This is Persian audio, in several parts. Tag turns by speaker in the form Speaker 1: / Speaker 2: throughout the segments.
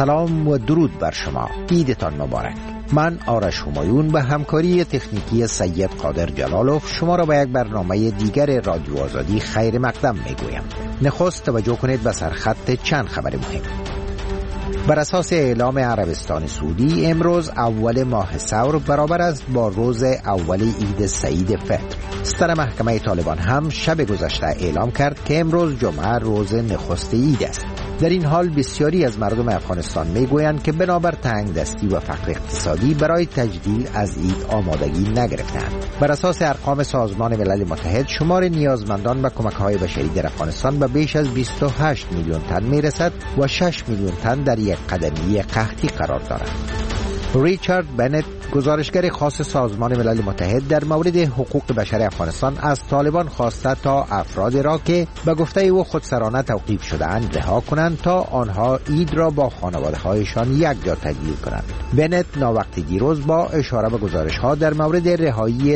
Speaker 1: سلام و درود بر شما. عیدتان مبارک. من آرش همایون به همکاری تکنیکی سید قادر جلالوف شما را به یک برنامه دیگر رادیو آزادی خیر مقدم میگویم. نخست توجه کنید به سرخط چند خبر مهم. بر اساس اعلام عربستان سعودی امروز اول ماه ثور برابر است با روز اول عید سعید فطر. ستر محکمه طالبان هم شب گذشته اعلام کرد که امروز جمعه روز نخست عید است. در این حال بسیاری از مردم افغانستان میگویند که بنابر تنگ دستی و فقر اقتصادی برای تجلیل از عید آمادگی نگرفتند. بر اساس ارقام سازمان ملل متحد شمار نیازمندان به کمک‌های بشری در افغانستان به بیش از 28 میلیون تن میرسد و 6 میلیون تن در یک قدمی قحطی قرار دارند. ریچارد بنت، گزارشگر خاص سازمان ملل متحد در مورد حقوق بشر افغانستان، از طالبان خواسته تا افراد را که به گفته او خودسرانه توقیف شده‌اند رها کنند تا آنها عید را با خانواده‌هایشان یک جا تجلیل کنند. بنت ناوقت دیروز با اشاره به گزارش‌ها در مورد رهایی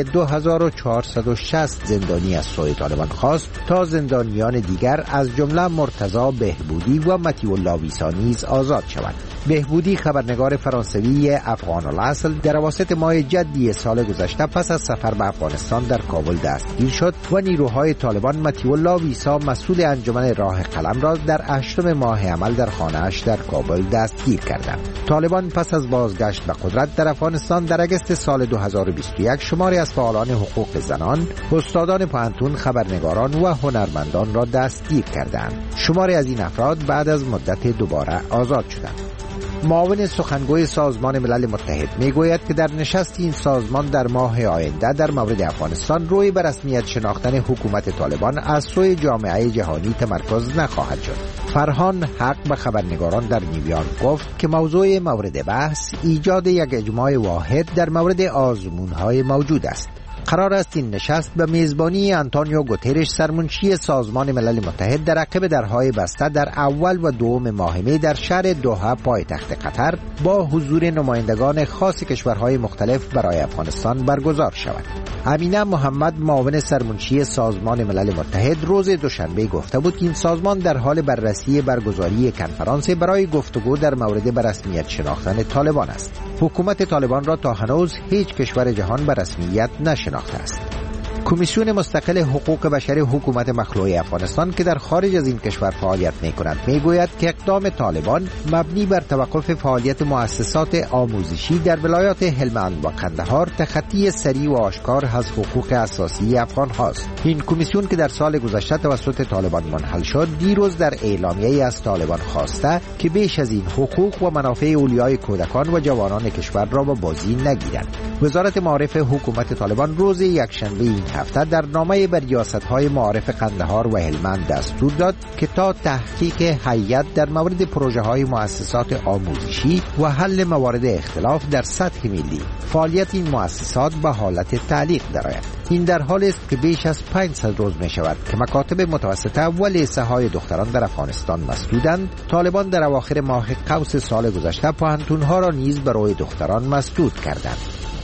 Speaker 1: 2460 زندانی از سوی طالبان خواست تا زندانیان دیگر از جمله مرتضی بهبودی و مطیع الله ویسا نیز آزاد شوند. بهبودی، خبرنگار فرانسوی افغان الاصل، در اواسط ماه جدی سال گذشته پس از سفر به افغانستان در کابل دستگیر شد و نیروهای طالبان مطیع الله ویسا، مسئول انجمن راه قلم، را در 8 ماه عمل در خانه‌اش در کابل دستگیر کردند. طالبان پس از بازگشت به قدرت در افغانستان در اگست سال 2021 شماری از فعالان حقوق زنان، استادان پوهنتون، خبرنگاران و هنرمندان را دستگیر کردند. شماری از این افراد بعد از مدت دوباره آزاد شدند. معاون سخنگوی سازمان ملل متحد میگوید که در نشست این سازمان در ماه آینده در مورد افغانستان روی به رسمیت شناختن حکومت طالبان از سوی جامعه جهانی تمرکز نخواهد شد. فرهان حق به خبرنگاران در نیویورک گفت که موضوع مورد بحث ایجاد یک اجماع واحد در مورد آزمون‌های موجود است. قرار است این نشست به میزبانی آنتونیو گوترش، سرمنشی سازمان ملل متحد، در عقب درهای بسته در اول و دوم ماه می در شهر دوحه پایتخت قطر با حضور نمایندگان خاص کشورهای مختلف برای افغانستان برگزار شود. امینه محمد، معاون سرمنشی سازمان ملل متحد، روز دوشنبه گفته بود که این سازمان در حال بررسی برگزاری کنفرانس برای گفتگو در مورد به رسمیت شناختن طالبان است. حکومت طالبان را تا هنوز هیچ کشور جهان به رسمیت نشناخته است. کمیسیون مستقل حقوق بشر حکومت مخلوع افغانستان که در خارج از این کشور فعالیت می‌کند میگوید که اقدام طالبان مبنی بر توقف فعالیت مؤسسات آموزشی در ولایات هلمند و قندهار تخطی سریع و آشکار از حقوق اساسی افغان هاست. این کمیسیون که در سال گذشته توسط طالبان منحل شد، دیروز در اعلامیه‌ای از طالبان خواسته که بیش از این حقوق و منافع اولیای کودکان و جوانان کشور را به بازی نگیرند. وزارت معارف حکومت طالبان روز یکشنبه این هفته در نامه بر ریاست‌های معارف قندهار و هلمند دستور داد که تا تحقیق هیئت در مورد پروژه‌های مؤسسات آموزشی و حل موارد اختلاف در سطح ملی، فعالیت این مؤسسات به حالت تعلیق درآید. این در حالی است که بیش از 500 روز می شود که مکاتب متوسطه و لیسه‌های دختران در افغانستان مسدودند. طالبان در اواخر ماه قوس سال گذشته پوهنتون‌ها را نیز برای دختران مسدود کردند.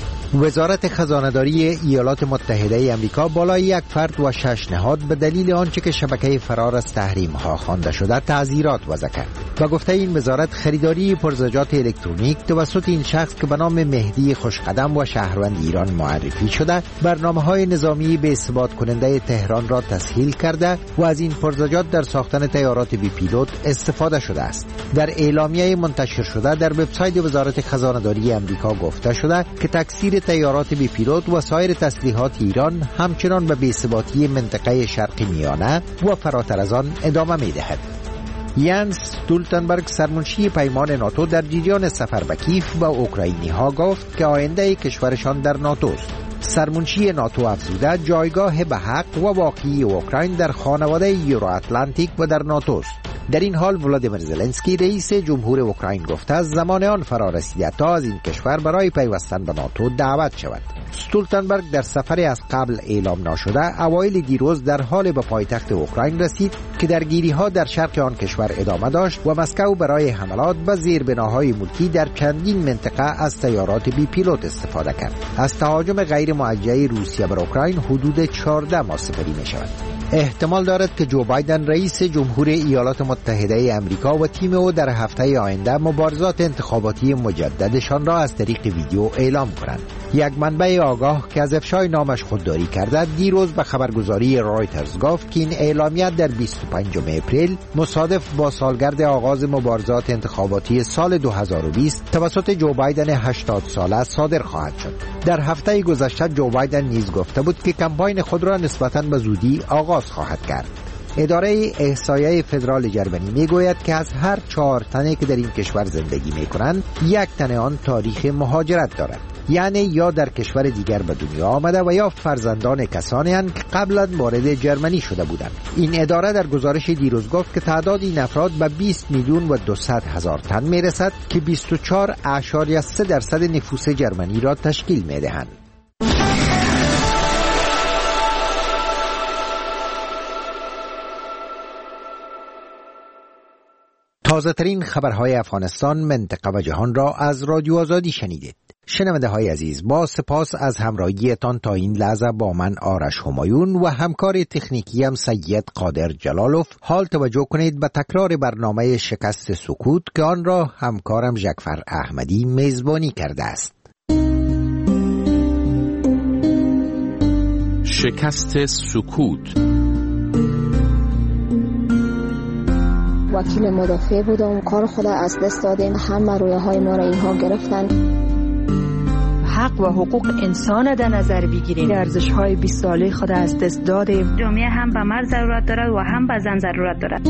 Speaker 1: وزارت خزانه‌داری ایالات متحده آمریکا بالای 1 فرد و 6 نهاد به دلیل آنچه که شبکه فرار از تحریم‌ها خوانده شده تعزیرات وضع کرد. و گفته این وزارت خریداری پرزجات الکترونیک توسط این شخص که به نام مهدی خوشقدم و شهروند ایران معرفی شده، برنامه‌های نظامی به اثبات کننده تهران را تسهیل کرده و از این پرزجات در ساختن طیارات بی پیلوت استفاده شده است. در اعلامیه منتشر شده در وبسایت وزارت خزانه‌داری آمریکا گفته شده که تکثیر طیارات بی پیلوت و سایر تسلیحات ایران همچنان به بی‌ثباتی منطقه شرق میانه و فراتر از آن ادامه می‌دهد. یانس استولتنبرگ، سرمنشی پیمان ناتو، در جریان سفر به کیف به اوکراینی‌ها گفت که آینده کشورشان در ناتو است. سرمنشی ناتو افزوده جایگاه به حق و واقعی اوکراین در خانواده یورو اتلانتیک و در ناتو است. در این حال ولادیمیر زلنسکی رئیس جمهور اوکراین گفته زمان آن فرا رسیده تا از این کشور برای پیوستن به ناتو دعوت شود. استولتنبرگ در سفری از قبل اعلام نشده اوایل دیروز در حال به پایتخت اوکراین رسید که درگیری‌ها در شرق آن کشور ادامه داشت و مسکو برای حملات به زیربناهای ملکی در چندین منطقه از طیارات بی پیلوت استفاده کرد. از تهاجم غیر موجه روسیه بر اوکراین حدود 14 ماه سپری می‌شود. احتمال دارد که جو بایدن رئیس جمهور ایالات متحده آمریکا و تیم او در هفته آینده مبارزات انتخاباتی مجددشان را از طریق ویدیو اعلام کنند. یک منبع آگاه که از افشای نامش خودداری کرده دیروز به خبرگزاری رایترز گفت که این اعلامیه در 25 اپریل مصادف با سالگرد آغاز مبارزات انتخاباتی سال 2020 توسط جو بایدن 80 ساله صادر خواهد شد. در هفته گذشته جو بایدن نیز گفته بود که کمپاین خود را نسبتاً به زودی آغاز خواهد کرد. اداره احصایه فدرال جرمنی میگوید که از هر 4 تنی که در این کشور زندگی میکنند 1 تن آن تاریخ مهاجرت دارد، یعنی یا در کشور دیگر به دنیا آمده و یا فرزندان کسانی هستند که قبلا وارد جرمنی شده بودند. این اداره در گزارش دیروز گفت که تعداد این افراد به 20 میلیون و 200 هزار تن میرسد که 24.3% نفوس جرمنی را تشکیل میدهند. تازه ترین خبرهای افغانستان، منطقه و جهان را از رادیو آزادی شنیدید. شنونده های عزیز، با سپاس از همراهیتان تا این لحظه با من آرش همایون و همکار تکنیکیم سید قادر جلالوف. حال توجه کنید به تکرار برنامه شکست سکوت که آن را همکارم جعفر احمدی میزبانی کرده است.
Speaker 2: شکست سکوت.
Speaker 3: وکیل مدافع بودم، کار خود از دست دادیم، همه رویاهای ما را اینها گرفتن.
Speaker 4: حق و حقوق انسان در نظر بگیریم، ارزش‌های 20 ساله خود از دست دادیم.
Speaker 5: جامعه هم به مرد ضرورت دارد و هم به زن ضرورت دارد.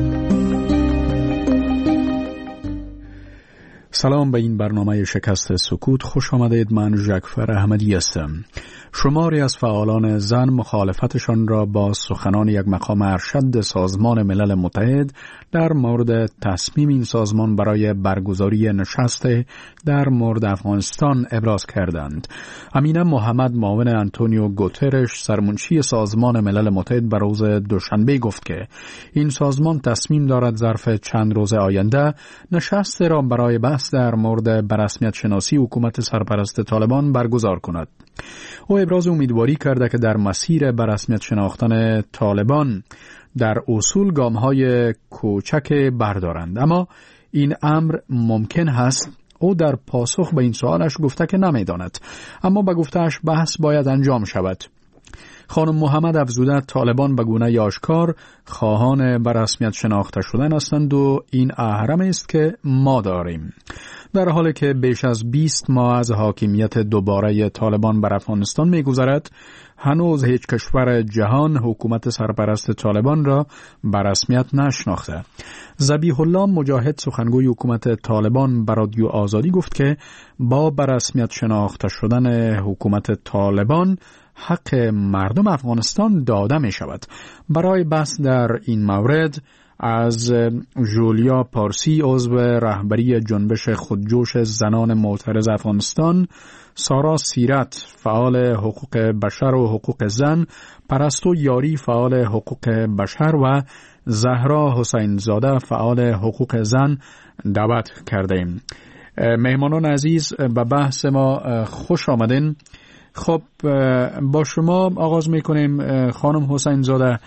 Speaker 6: سلام به این برنامه شکست سکوت، خوش آمدید. من جعفر احمدی هستم. شماری از فعالان زن مخالفتشان را با سخنان یک مقام ارشد سازمان ملل متحد در مورد تصمیم این سازمان برای برگزاری نشست در مورد افغانستان ابراز کردند. امینه محمد معاون آنتونیو گوترش سرمنشی سازمان ملل متحد بر روز دوشنبه گفت که این سازمان تصمیم دارد ظرف چند روز آینده نشست را برای بحث در مورد بررسمیت شناسی حکومت سرپرست طالبان برگزار کند. او ابراز امیدواری کرده که در مسیر بررسمیت شناختن طالبان در اصول گام‌های کوچک بردارند، اما این امر ممکن هست. او در پاسخ به این سوالش گفته که نمی‌داند، اما به گفته‌اش بحث باید انجام شود. خانم محمد افزوده طالبان به گونه آشکار خواهان به رسمیت شناخته شدن هستند و این اهرم است که ما داریم. در حالی که بیش از 20 ماه از حاکمیت دوباره طالبان بر افغانستان می‌گذرد، هنوز هیچ کشور جهان حکومت سرپرست طالبان را به رسمیت نشناخته. ذبیح الله مجاهد سخنگوی حکومت طالبان به رادیو آزادی گفت که با به رسمیت شناخته شدن حکومت طالبان حق مردم افغانستان داده می شود. برای بحث در این مورد از جولیا پارسی عضو رهبری جنبش خودجوش زنان معترض افغانستان، سارا سیرت فعال حقوق بشر و حقوق زن، پرستو یاری فعال حقوق بشر و زهرا حسین زاده فعال حقوق زن دعوت کردیم. مهمانان عزیز، به بحث ما خوش آمدین. خب با شما آغاز میکنیم. خانم حسین زاده،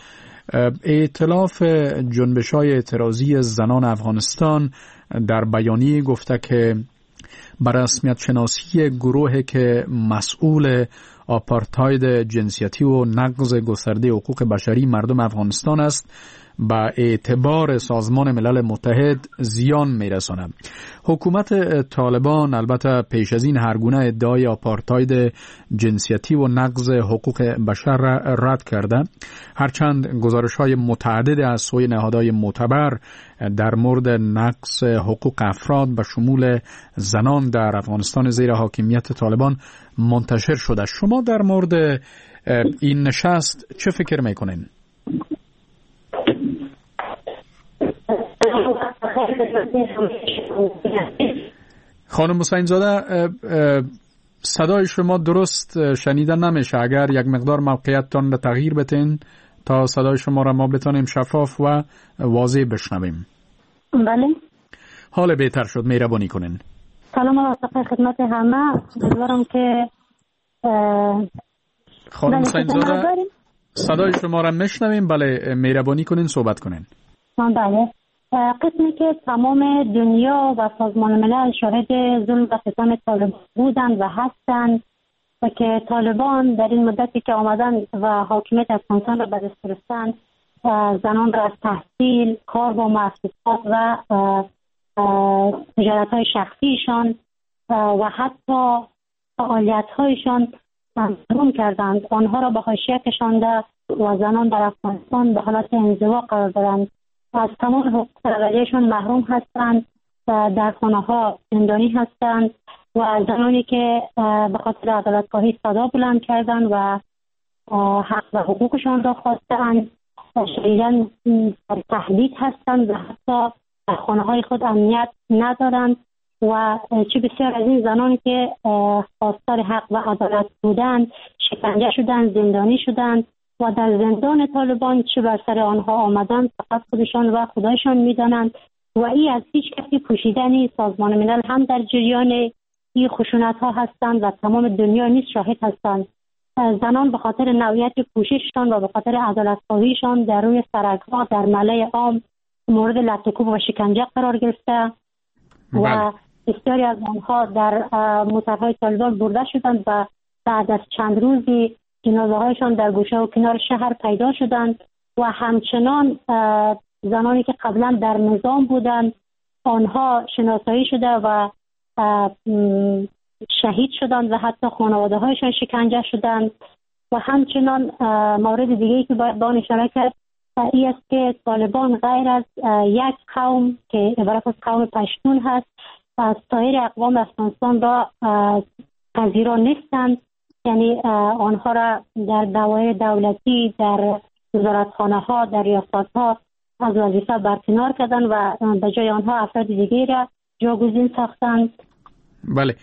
Speaker 6: ائتلاف جنبش‌های اعتراضی زنان افغانستان در بیانیه گفته که بر رسمیت شناسی گروهی که مسئول آپارتاید جنسیتی و نقض گسترده حقوق بشری مردم افغانستان است به اعتبار سازمان ملل متحد زیان میرساند. حکومت طالبان البته پیش از این هر گونه ادعای آپارتاید جنسیتی و نقض حقوق بشر را رد کرده، هرچند گزارش‌های متعدد از سوی نهادهای معتبر در مورد نقض حقوق افراد به شمول زنان در افغانستان زیر حاکمیت طالبان منتشر شده. شما در مورد این نشست چه فکر میکنین؟ خانم حسین زاده، صدای شما درست شنیدن نمیشه. اگر یک مقدار موقعیتتان را تغییر بتین تا صدای شما را ما بتانیم شفاف و واضح بشنویم.
Speaker 7: بله.
Speaker 6: حال بهتر شد، مهربانی کنین.
Speaker 7: سلام و خدمت همه. امیدوارم که
Speaker 6: خانم سنجزاده صدای شما را میشنویم. بله، مهربانی کنین صحبت کنین.
Speaker 7: بله. قسمی که تمام دنیا و سازمان ملل شاهد ظلم و ستم طالبان بودند و هستند و که طالبان در این مدتی که آمدن و حاکمیت افغانستان را به دست گرفتند زنان را از تحصیل، کار با مؤسسات و تجارت‌های شخصیشان و حتی فعالیت‌هایشان محروم کردند. آنها را به حاشیه کشانده و زنان در افغانستان به حالت انزوا قرار دادند. از تمام حقوق اولیه‌شان محروم هستند و در خانه‌ها زندانی هستند و زنانی که به خاطر عدالت‌خواهی صدا بلند کردند و حق و حقوقشان را خواستند شدیداً تهدید هستند و حتی در خانه‌های خود امنیت ندارند و چه بسیار از این زنانی که خواستار حق و عدالت بودند شکنجه شدند، زندانی شدند و در زندان طالبان چه بر سر آنها آمدند فقط خودشان و خدایشان می‌دانند و این از هیچ کسی پوشیده نیست. سازمان ملل هم در جریان این خشونت‌ها هستند و تمام دنیا نیز شاهد هستند. زنان به خاطر نوعیت پوشششان و به خاطر عدالت‌خواهیشان در روی سرک‌ها در ملأ عام مورد لطم‌وکوب و شکنجه قرار گرفته و بسیاری از آنها در موترهای طالبان برده شدند و بعد از چند روزی جنازه‌هایشان در گوشه و کنار شهر پیدا شدند و همچنان زنانی که قبلا در نظام بودند آنها شناسایی شده و شهید شدند و حتی خانواده‌هایشان شکنجه شدند و همچنان مورد دیگه‌ای که باید به آن اشاره کرد این است که طالبان غیر از یک قوم که عبارت از قوم پشتون هست از سایر اقوام افغانستان را پذیرا نیستند، یعنی آنها را در دوایر دولتی، در وزارتخانه‌ها، در ریاست‌ها از وظیفه برکنار کردند و به جای آنها افراد دیگری را جاگزین ساختند.
Speaker 6: بله.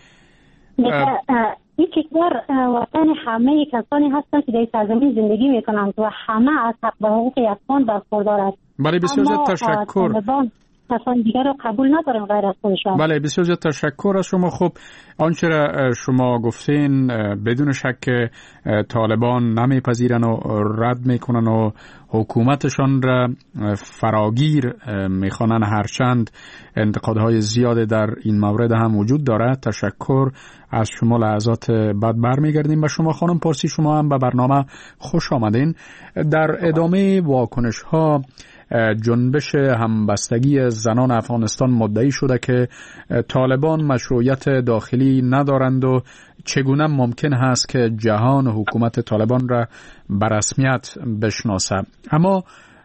Speaker 7: این کشور وطن همه کسانی هستند که در سرزمین زندگی میکنند و همه از حق و حقوق یکسان برخوردار است.
Speaker 6: بله، بسیار زیاد تشکر.
Speaker 7: کسان دیگر رو قبول ندارن غیر از خودشان.
Speaker 6: بله، بسیار زیاد تشکر از شما. خب آنچه را شما گفتین بدون شک طالبان نمیپذیرن و رد میکنن و حکومتشان را فراگیر میخوانن، هرچند انتقادهای زیاد در این مورد هم وجود دارد. تشکر از شما. لحظات بعد برمیگردیم به شما خانم پارسی. شما هم به برنامه خوش آمدین. در ادامه واکنش ها جنبش همبستگی زنان افغانستان مدعی شده که طالبان مشروعیت داخلی ندارند و چگونه ممکن هست که جهان حکومت طالبان را به رسمیت بشناسه. اما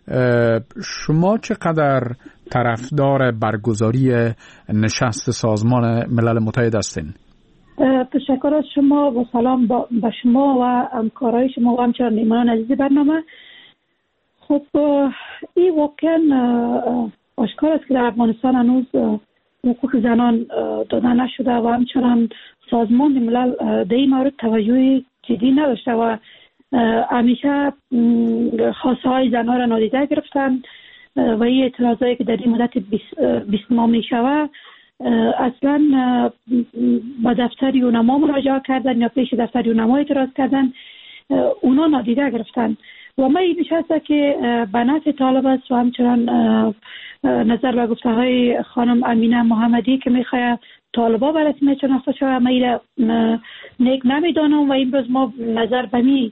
Speaker 6: شما چقدر طرفدار برگزاری نشست سازمان ملل متحد هستین؟
Speaker 8: تشکر از شما و سلام به شما و همکارای شما و همچنین میهمانان عزیز برنامه. خب این واقعا آشکار است که در افغانستان هنوز حقوق زنان داده نشده و همچنان سازمان ملل در این مورد توجه جدی نداشته و همیشه خواسته های زنان را نادیده گرفتن و این اعتراضایی که در این مدت 20 ماه می شود اصلا با دفتر یونما مراجعه کردن یا پیش دفتر یونما اعتراض کردن، اونا نادیده گرفتن و ما این نشسته که به نفع طالب است و همچنان نظر به گفته های خانم امینه محمدی که میخواه طالبا به رسمیت شناخته شود ما این نیک نمیدانم و امروز ما نظر به می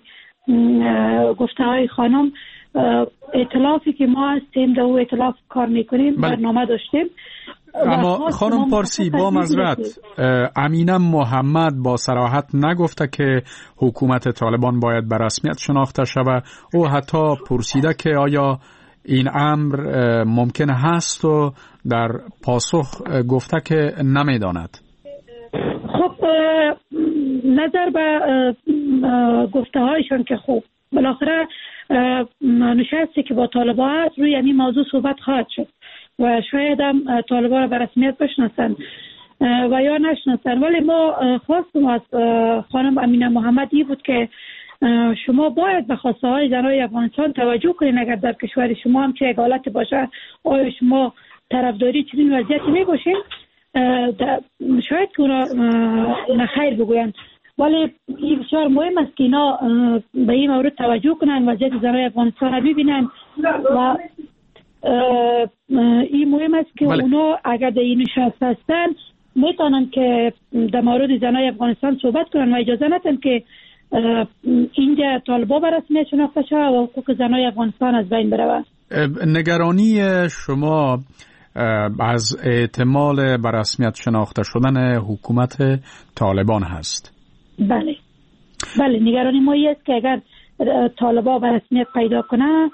Speaker 8: گفته های خانم ائتلافی که ما هستیم در او ائتلاف کار میکنیم برنامه داشتیم.
Speaker 6: اما خانم پارسی با معذرت امینه محمد با صراحت نگفته که حکومت طالبان باید به رسمیت شناخته شود. او حتی پرسیده که آیا این امر ممکن هست و در پاسخ گفته که نمیداند.
Speaker 8: خب نظر به گفته هایشون که خب بالاخره نشستی که با طالبان هست روی این موضوع صحبت خواهد شد و شاید هم طالبان را به رسمیت بشناسن و یا نشناسن، ولی ما خواستم از خانم امینه محمدی بود که شما باید به خواسته های زنای افغانستان توجه کنید. اگر در کشور شما هم چه حالت باشه، آیا شما طرفداری چنین وضعیتی میباشین؟ شاید که اونا نخیر بگوین، ولی این بسیار مهم است که اینا به این مورد توجه کنن، وضعیت زنای افغانستان را ببینن و این مهم است که اونا اگر در این نشست هستن میتونن که در مورد زنای افغانستان صحبت کنن و اجازه ندن که اینجا طالبا به رسمیت شناخته شود و حقوق زنای افغانستان از بین بره.
Speaker 6: نگرانی شما از احتمال به رسمیت شناخته شدن حکومت طالبان هست؟
Speaker 8: بله نگرانی ما است که اگر طالبا به رسمیت پیدا کنه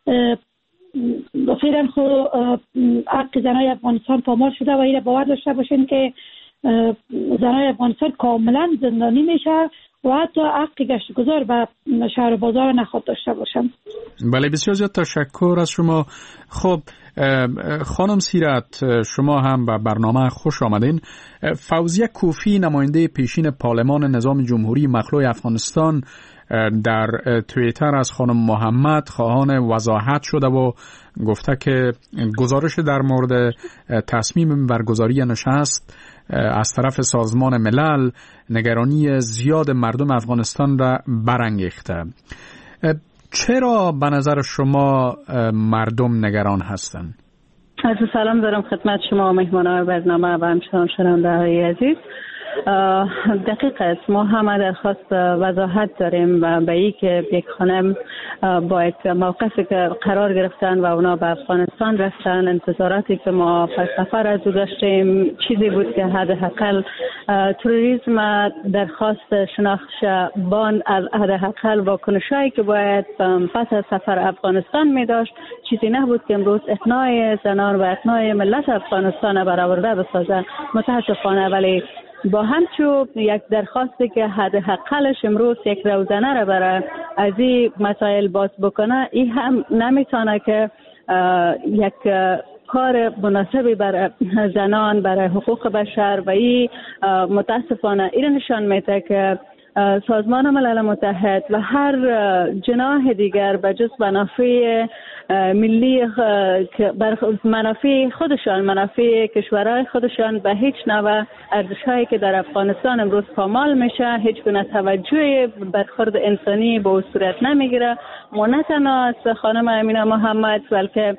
Speaker 8: فعلا خود حق زنای افغانستان پامال شده و این باور داشته باشین که زنای افغانستان کاملا زندانی میشه و حتی حق گشت گذار به شهر و بازار نخواد داشته باشن.
Speaker 6: بله بسیار زیاد تشکر از شما. خب خانم سیرت، شما هم به برنامه خوش آمدین. فوزیه کوفی، نماینده پیشین پارلمان نظام جمهوری مخلوع افغانستان، در توییتر از خانم محمد خواهان وضاحت شده و گفته که گزارش در مورد تصمیم برگزاری نشست از طرف سازمان ملل نگرانی زیاد مردم افغانستان را برانگیخته. چرا به نظر شما مردم نگران هستند؟
Speaker 9: عرض سلام دارم خدمت شما و مهمانان برنامه و همچنان شنونده های عزیز. دقیق است، ما همه درخواست وضاحت داریم و به این که یک خانم با یک موقفی که قرار گرفتن و اونا به افغانستان رفتن، انتظاراتی که ما پس سفر از او داشتیم چیزی بود که حداقل تروریسم درخواست شناخت بان از حداقل واکنشایی که باید پس از سفر افغانستان می داشت چیزی نبود که امروز اقناع زنان و اقناع ملت افغانستان برآورده بسازه. متاسفانه ولی با همچون یک درخواستی که حداقلش امروز یک روزنه را برای از این مسائل باز بکنه، این هم نمیتونه که یک کار مناسبی برای زنان، برای حقوق بشر و این متاسفانه این نشان میده که سازمان ملل متحد و هر جناح دیگر به جز منافع ملی منافع خودشان، منافع کشورهای خودشان به هیچ نوع ارزش‌هایی که در افغانستان امروز پامال میشه هیچ گونه توجه برخورد انسانی به صورت نمیگیره. ما نه تنها از خانم امینه محمد بلکه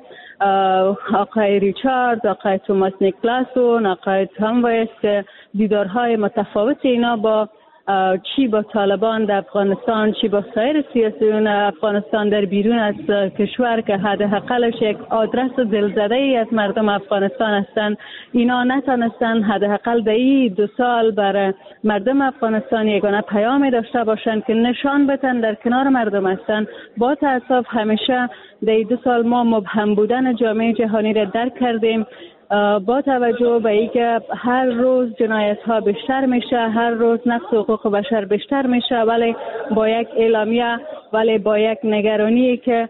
Speaker 9: آقای ریچارد، آقای توماس نیکلاسون، آقای تام وایس که دیدارهای متفاوت اینا با چی با طالبان در افغانستان، چی با سایر سیاسیون افغانستان در بیرون از کشور که حداقلش یک آدرس دلزده‌ای از مردم افغانستان هستند، اینا نتونستن حداقل در این 2 سال برای مردم افغانستان یگانه پیامی داشته باشند که نشان بدن در کنار مردم هستند. با تأسف همیشه در این 2 سال ما مبهم بودن جامعه جهانی را درک کردیم. با توجه به اینکه هر روز جنایت ها بیشتر میشه، هر روز نقض حقوق بشر بیشتر میشه، ولی با یک اعلامیه، ولی با یک نگرانی که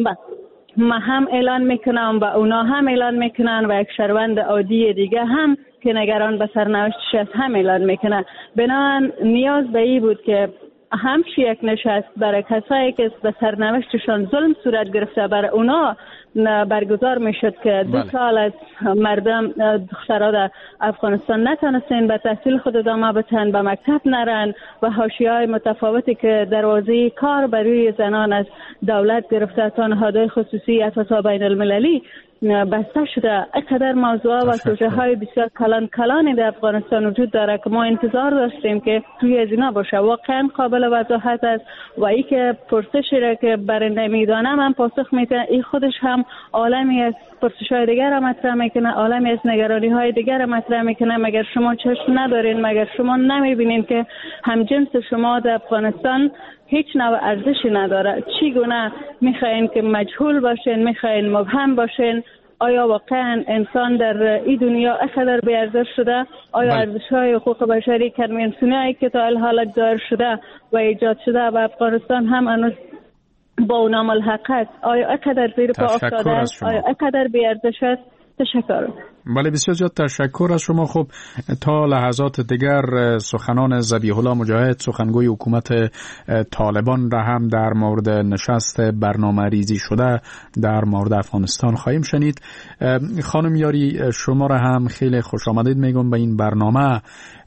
Speaker 9: ما هم اعلان میکنم و اونا هم اعلان میکنن و یک شهروند عادی دیگه هم که نگران به سرنوشتش است هم اعلان میکنه. بنابراین نیاز به این بود که همچی یک نشست برای کسایی که به سرنوشتشان ظلم صورت گرفته برای اونا برگزار میشد که 2 سال از مردم دخترها در افغانستان نتونستن به تحصیل خود ادامه بدن، به مکتب نرن و حاشیه‌های متفاوتی که دروازه کار برای زنان از دولت گرفته تا نهادهای خصوصی تا بین المللی بسته شده. اینقدر موضوع و سوژه های بسیار کلانی در افغانستان وجود داره که ما انتظار داشتیم که توی از اینا باشه. واقعا قابل وضاحت است و ای که پرسشی را که برای نمیدانم من پاسخ میده، این خودش هم عالمی از پرسش های دیگر را مطرح میکنه، عالمی از نگرانی های دیگر را مطرح میکنه. مگر شما چشم ندارین؟ مگر شما نمیبینین که همجنس شما در افغانستان هیچ نوع ارزشی نداره؟ چی گونه میخواین که مجهول باشین، میخواین مبهم باشین؟ آیا واقعا انسان در این دنیا اینقدر بی‌ارزش شده؟ آیا ارزش‌های حقوق بشری کنوانسیونی که تا الحال دایر شده و ایجاد شده و افغانستان هم هنوز با اونا ملحق است، آیا اینقدر زیر پا افتاده است؟ آیا اینقدر بی‌ارزش است؟ تشکر.
Speaker 6: بله بسیار زیاد تشکر از شما. خب تا لحظات دیگر سخنان ذبیح الله مجاهد سخنگوی حکومت طالبان را هم در مورد نشست برنامه ریزی شده در مورد افغانستان خواهیم شنید. خانم یاری شما را هم خیلی خوش آمدید میگم به این برنامه.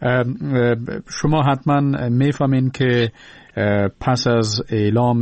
Speaker 6: شما حتما میفهمین که پس از اعلام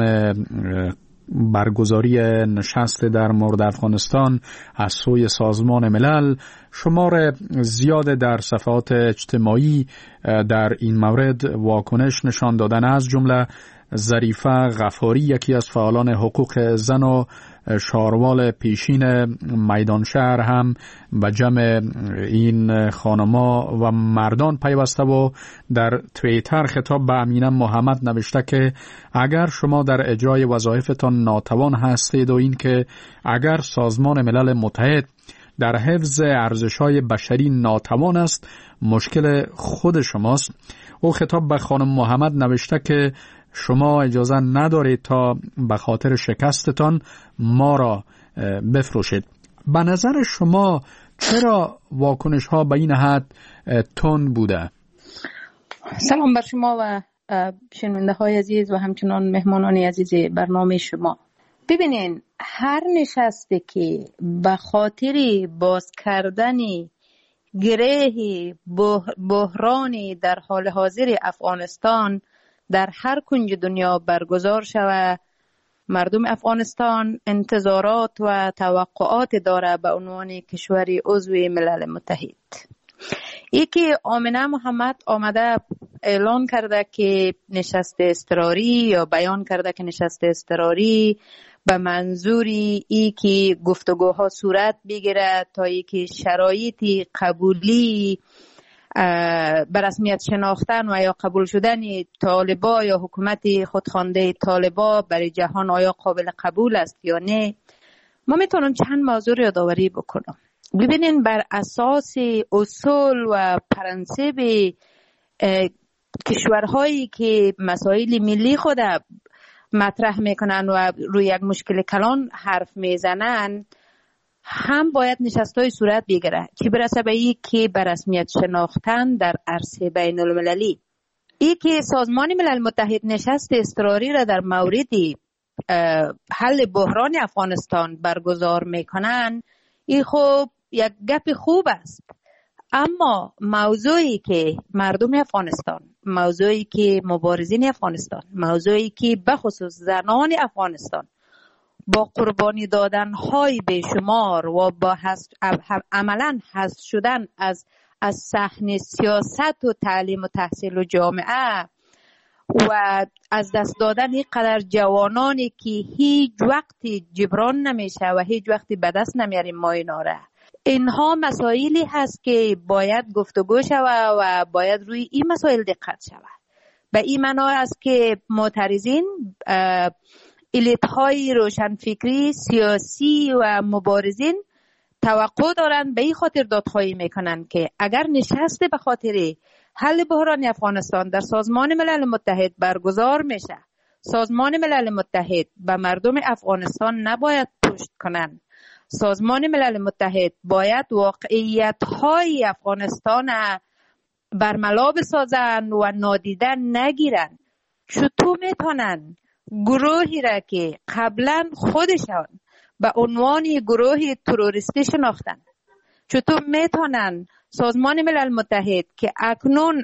Speaker 6: برگزاری نشست در مورد افغانستان از سوی سازمان ملل شمار زیاد در صفحات اجتماعی در این مورد واکنش نشان دادن، از جمله ظریفه غفاری یکی از فعالان حقوق زن و شاروال پیشین میدان شهر هم به جمع این خانما و مردان پیوسته و در توییتر خطاب به امینه محمد نوشته که اگر شما در اجرای وظایفتان ناتوان هستید و این که اگر سازمان ملل متحد در حفظ ارزش‌های بشری ناتوان است مشکل خود شماست. او خطاب به خانم محمد نوشته که شما اجازه ندارید تا به خاطر شکستتان ما را بفروشید. به نظر شما چرا واکنش ها به این حد تند بوده؟
Speaker 10: سلام بر شما و شنونده های عزیز و همچنان مهمانان عزیز برنامه شما. ببینین هر نشستی که به خاطر باز کردن گره بحرانی در حال حاضر افغانستان در هر کنج دنیا برگزار شود، مردم افغانستان انتظارات و توقعات داره به عنوان کشوری عضو ملل متحد. یکی آمینه محمد آمده اعلان کرده که نشست اضطراری یا بیان کرده که نشست اضطراری به منظوری ای که گفتگوها صورت بگیره تا ای که شرایطی قبولی به رسمیت شناختن و یا قبول شدن طالبا یا حکومت خودخوانده طالبا برای جهان آیا قابل قبول است یا نه. ما میتونم چند موضوع رو یادآوری بکنم. ببینین بر اساس اصول و پرنسپ کشورهایی که مسائل ملی خود مطرح میکنن و روی یک مشکل کلان حرف میزنن هم باید نشست‌های صورت بگیره، چی برسه به این که به رسمیت شناختن در عرصه بین المللی. این که سازمان ملل متحد نشست اضطراری را در مورد حل بحران افغانستان برگزار میکنن، این خب یک گپ خوب است، اما موضوعی که مردم افغانستان، موضوعی که مبارزین افغانستان، موضوعی که بخصوص زنان افغانستان با قربانی دادن های بیشمار و با عملا حذف شدن از صحنه سیاست و تعلیم و تحصیل و جامعه و از دست دادن این قدر جوانانی که هیچ وقتی جبران نمیشه و هیچ وقتی به دست نمیاریم ما اینا را، اینها مسائلی هست که باید گفتگو شود و باید روی این مسائل دقت شود. به این معنا است که معترضین الیت های روشنفکری سیاسی و مبارزین توقع دارند، به این خاطر دادخواهی میکنن که اگر نشست به خاطر حل بحران افغانستان در سازمان ملل متحد برگزار میشه، سازمان ملل متحد به مردم افغانستان نباید پشت کنن. سازمان ملل متحد باید واقعیت های افغانستان برملا بسازن و نادیده نگیرن. چطور میتونن گروهی را که قبلا خودشان به عنوان گروه تروریستی شناختن، چطور میتونن سازمان ملل متحد که اکنون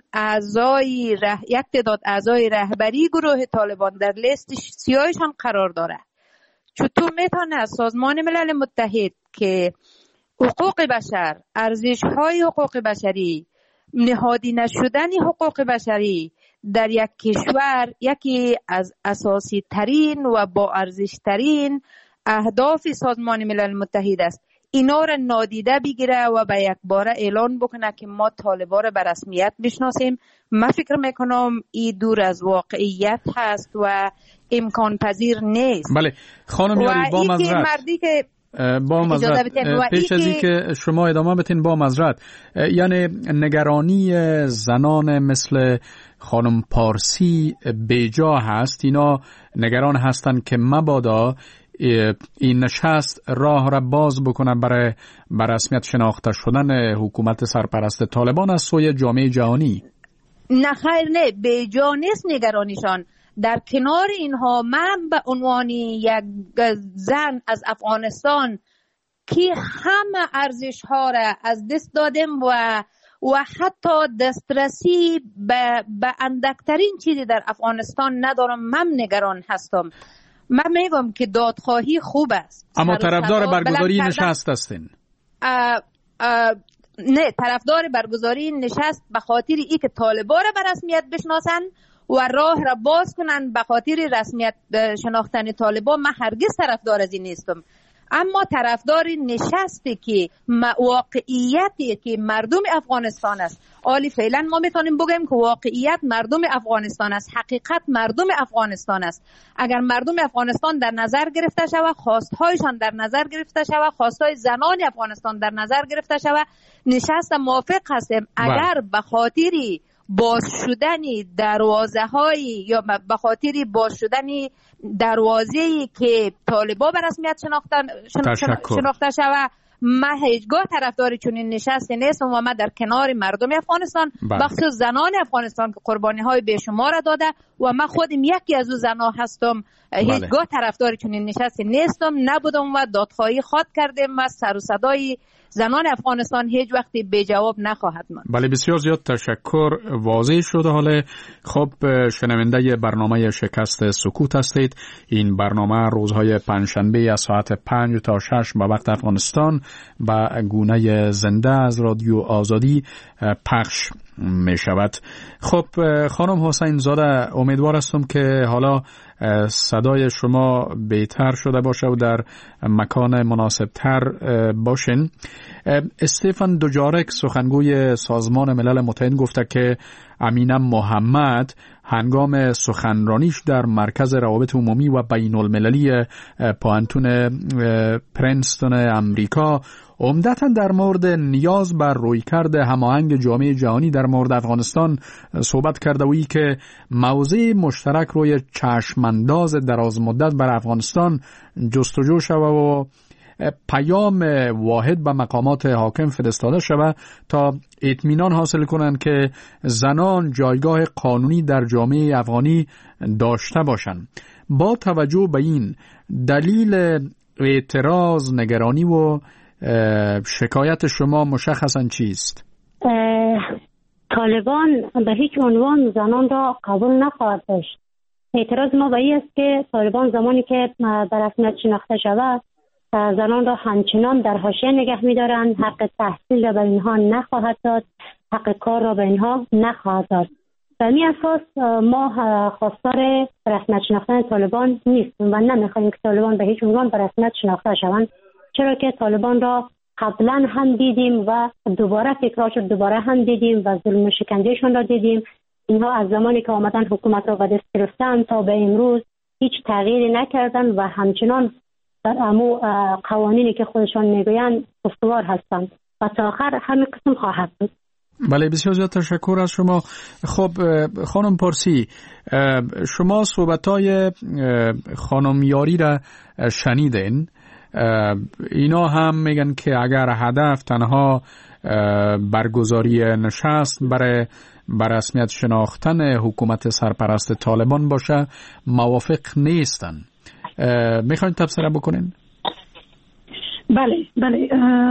Speaker 10: یک تعداد اعضای رهبری گروه طالبان در لیست سیاهشان قرار داره، چطور میتونه سازمان ملل متحد که حقوق بشر، ارزش‌های حقوق بشری، نهادی نشدن حقوق بشری در یک کشور یکی از اساسی ترین و با ارزش ترین اهداف سازمان ملل متحد است، اینا را نادیده بگیره و به یک باره اعلان بکنه که ما طالبا را به رسمیت بشناسیم. من فکر میکنم این دور از واقعیت هست و امکان پذیر نیست.
Speaker 6: بله خانم یاری با مزرعت پیش از این که شما ادامه بتین با مزرعت، یعنی نگرانی زنان مثل خانم پارسی بیجا هست، اینا نگران هستند که مبادا این نشست راه را باز بکنه برای بر رسمیت شناخته شدن حکومت سرپرست طالبان از سوی جامعه جهانی؟
Speaker 10: نه خیر، نه، به جا نیست نگرانیشان. در کنار اینها من به عنوان یک زن از افغانستان که همه ارزش ها را از دست دادم و حتی دسترسی به اندکترین چیزی در افغانستان ندارم، من نگران هستم. من میگم که دادخواهی خوب است،
Speaker 6: اما طرفدار برگزاری نشست هستین؟
Speaker 10: نه، طرفدار برگزاری نشست به خاطر ای که طالبان را به رسمیت بشناسن و راه را باز کنن به خاطر رسمیت شناختن طالبان. من هرگز طرفدار از این نیستم، اما طرفدار نشستی که واقعیتی که مردم افغانستان است. عالی فعلا ما میتونیم بگیم که واقعیت مردم افغانستان است، حقیقت مردم افغانستان است. اگر مردم افغانستان در نظر گرفته شود، خواستهایشان در نظر گرفته شود، خواستهای زنان افغانستان در نظر گرفته شود، نشست موافق هستیم. اگر به خاطر باز شدن دروازه هایی یا به خاطر باز شدن دروازه‌ای که طالبان به رسمیت شناخته شود، من هیچگاه طرفدار چنین نشستی نیستم و من در کنار مردم افغانستان، بخصوص زنان افغانستان که قربانی های بیشمار داده و من خودم یکی از او زنها هستم، هیچگاه طرفدار چنین نشستی نیستم، نبودم و دادخواهی خواد کردم و سر و صدای زنان افغانستان هیچ وقتی به جواب نخواهد ماند.
Speaker 6: بله، بسیار زیاد تشکر. واضح شده. حالا خب شنونده برنامه شکست سکوت هستید. این برنامه روزهای پنجشنبه از ساعت 5 تا 6 به وقت افغانستان به گونه زنده از رادیو آزادی پخش می شود. خب خانم حسین زاده، امیدوار هستم که حالا صدای شما بهتر شده باشه و در مکان مناسب تر باشین. استفان دوجارک سخنگوی سازمان ملل متحد گفته که امینه محمد هنگام سخنرانیش در مرکز روابط عمومی و بین المللی پوانتون پرنستون امریکا عمدتاً در مورد نیاز بر رویکرد هماهنگ جامعه جهانی در مورد افغانستان صحبت کرده و ای که موضع مشترک روی چشمانداز دراز مدت بر افغانستان جستجو شود و پیام واحد به مقامات حاکم فرستاده شود تا اطمینان حاصل کنند که زنان جایگاه قانونی در جامعه افغانی داشته باشند. با توجه به این دلیل اعتراض، نگرانی و شکایت شما مشخصاً چیست؟
Speaker 7: طالبان به هیچ عنوان زنان را قبول نخواهد داشت. اعتراض ما به این است که طالبان زمانی که به رسمیت شناخته شود زنان را همچنان در حاشیه نگه می‌دارند، حق تحصیل را به اینها نخواهد داد، حق کار را به اینها نخواهد داد. به این اساس ما خواستار رسمیت شناختن طالبان نیستیم و نمی‌خواهیم که طالبان به هیچ عنوان به رسمیت شناخته شوند، چرا که طالبان را قبلا هم دیدیم و دوباره تکرار شد، دوباره هم دیدیم و ظلم و شکنجهشون را دیدیم. اینها از زمانی که آمدن حکومت را به دست گرفتن تا به امروز هیچ تغییری نکردن و همچنان در امو قوانینی که خودشان میگویند استوار هستند و تا آخر همین قسم خواهد بود.
Speaker 6: بله، بسیار زیاد تشکر از شما. خب خانم پارسی، شما صحبت‌های خانم یاری را شنیدین. اینا هم میگن که اگر هدف تنها برگزاری نشست برای رسمیت شناختن حکومت سرپرست طالبان باشه موافق نیستن. میخواین تبصره بکنین؟
Speaker 8: بله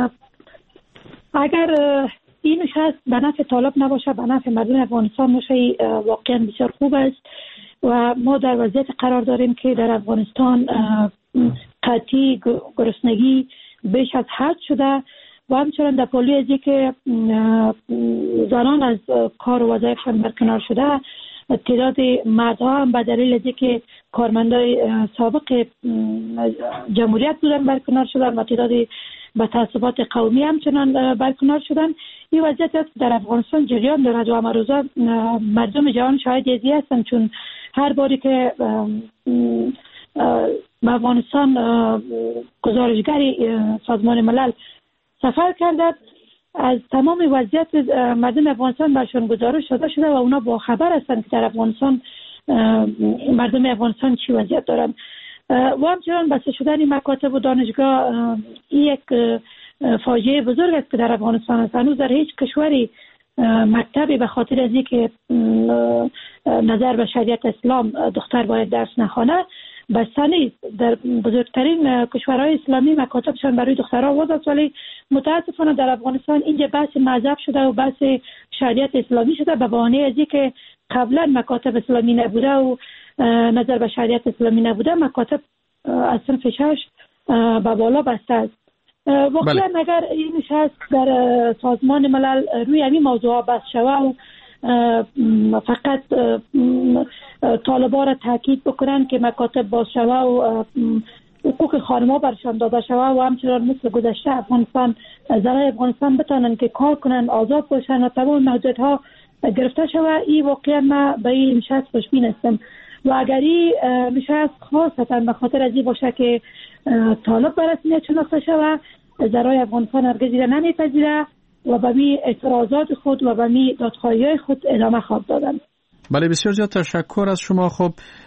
Speaker 8: اگر این نشست به نفع طالب نباشه، به نفع مردم افغانستان باشه، واقعا بسیار خوب است و ما در وضعیت قرار داریم که در افغانستان قحطی، گرسنگی بیش از حد شده و همچنین در پالی از که زنان از کار و وظایفشان برکنار شده، تعداد مردها هم به دلیل از که کارمندای سابق جمهوریت بودن برکنار شدن و تعداد به تعصبات قومی همچنان برکنار شدن. این وضعیت است در افغانستان جریان دارد و همه روزا مردم جهان شاهد ازی هستند، چون هر باری که به افغانستان گزارشگری سازمان ملل سفر کردند از تمام وضعیت مردم افغانستان برشان گزارش داده شده و اونا با خبر هستند که در افغانستان مردم افغانستان چی وضعیت دارند. و همچنان بسته شدن مکاتب و دانشگاه یک فاجعه بزرگ است که در افغانستان است. هنوز در هیچ کشوری مکتبی به خاطر از اینکه نظر به شریعت اسلام دختر باید درس نخوانه بسته نیست. در بزرگترین کشورهای اسلامی مکاتبشان برای دخترها باز است، ولی متاسفانه در افغانستان اینجا بحث مذهب شده و بحث شریعت اسلامی شده به بهانه از اینکه قبلا مکاتب اسلامی نبوده و نظر به شریعت اسلامی نبوده، مکاتب از صنف 6 به بالا بسته است. واقعا اگر این نشست در سازمان ملل روی همین موضوع بحث شود و فقط طالبان را تاکید بکنن که مکاتب باز شود و حقوق خانم‌ها برشان داده شود و همچنان مثل گذشته افغانستان زنای افغانستان بتانن که کار کنن، آزاد باشن و تمام محدودیت‌ها گرفته شود، این واقعا ما به این نشست خوشبین هستم. و اگر این نشست خاصتا به خاطر از این باشه که طالب به رسمیت شناخته شود، زنای افغانستان هرگز را نمیپذیره و به می اعتراضات خود و به می دادخواهی‌های خود ادامه خواهد دادن.
Speaker 6: بله، بسیار زیاد تشکر از شما. خب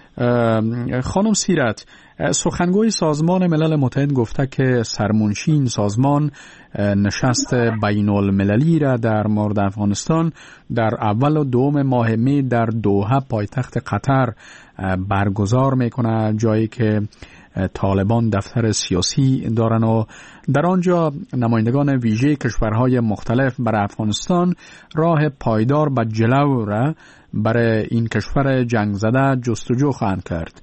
Speaker 6: خانم سیرت، سخنگوی سازمان ملل متحد گفته که سرمنشی این سازمان نشست بین المللی را در مورد افغانستان در اول و دوم ماه می در دوحه پایتخت قطر برگزار میکنه، جایی که طالبان دفتر سیاسی دارن و در آنجا نمایندگان ویژه کشورهای مختلف برای افغانستان راه پایدار به جلو را برای این کشور جنگ زده جستجو خواهند کرد.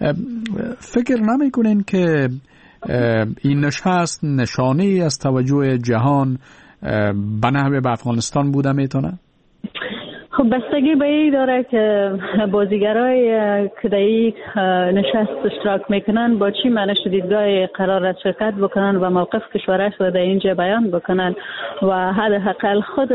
Speaker 6: فکر نمی کنین که این نشست نشانه از توجه جهان به نحو به افغانستان بوده میتونه؟
Speaker 9: خب بستگی به این داره که بازیگرای که در این نشست اشتراک میکنن با چی معنی دیدگاه قرار است شرکت بکنن و موقف کشورش رو در اینجا بیان بکنن و حداقل خود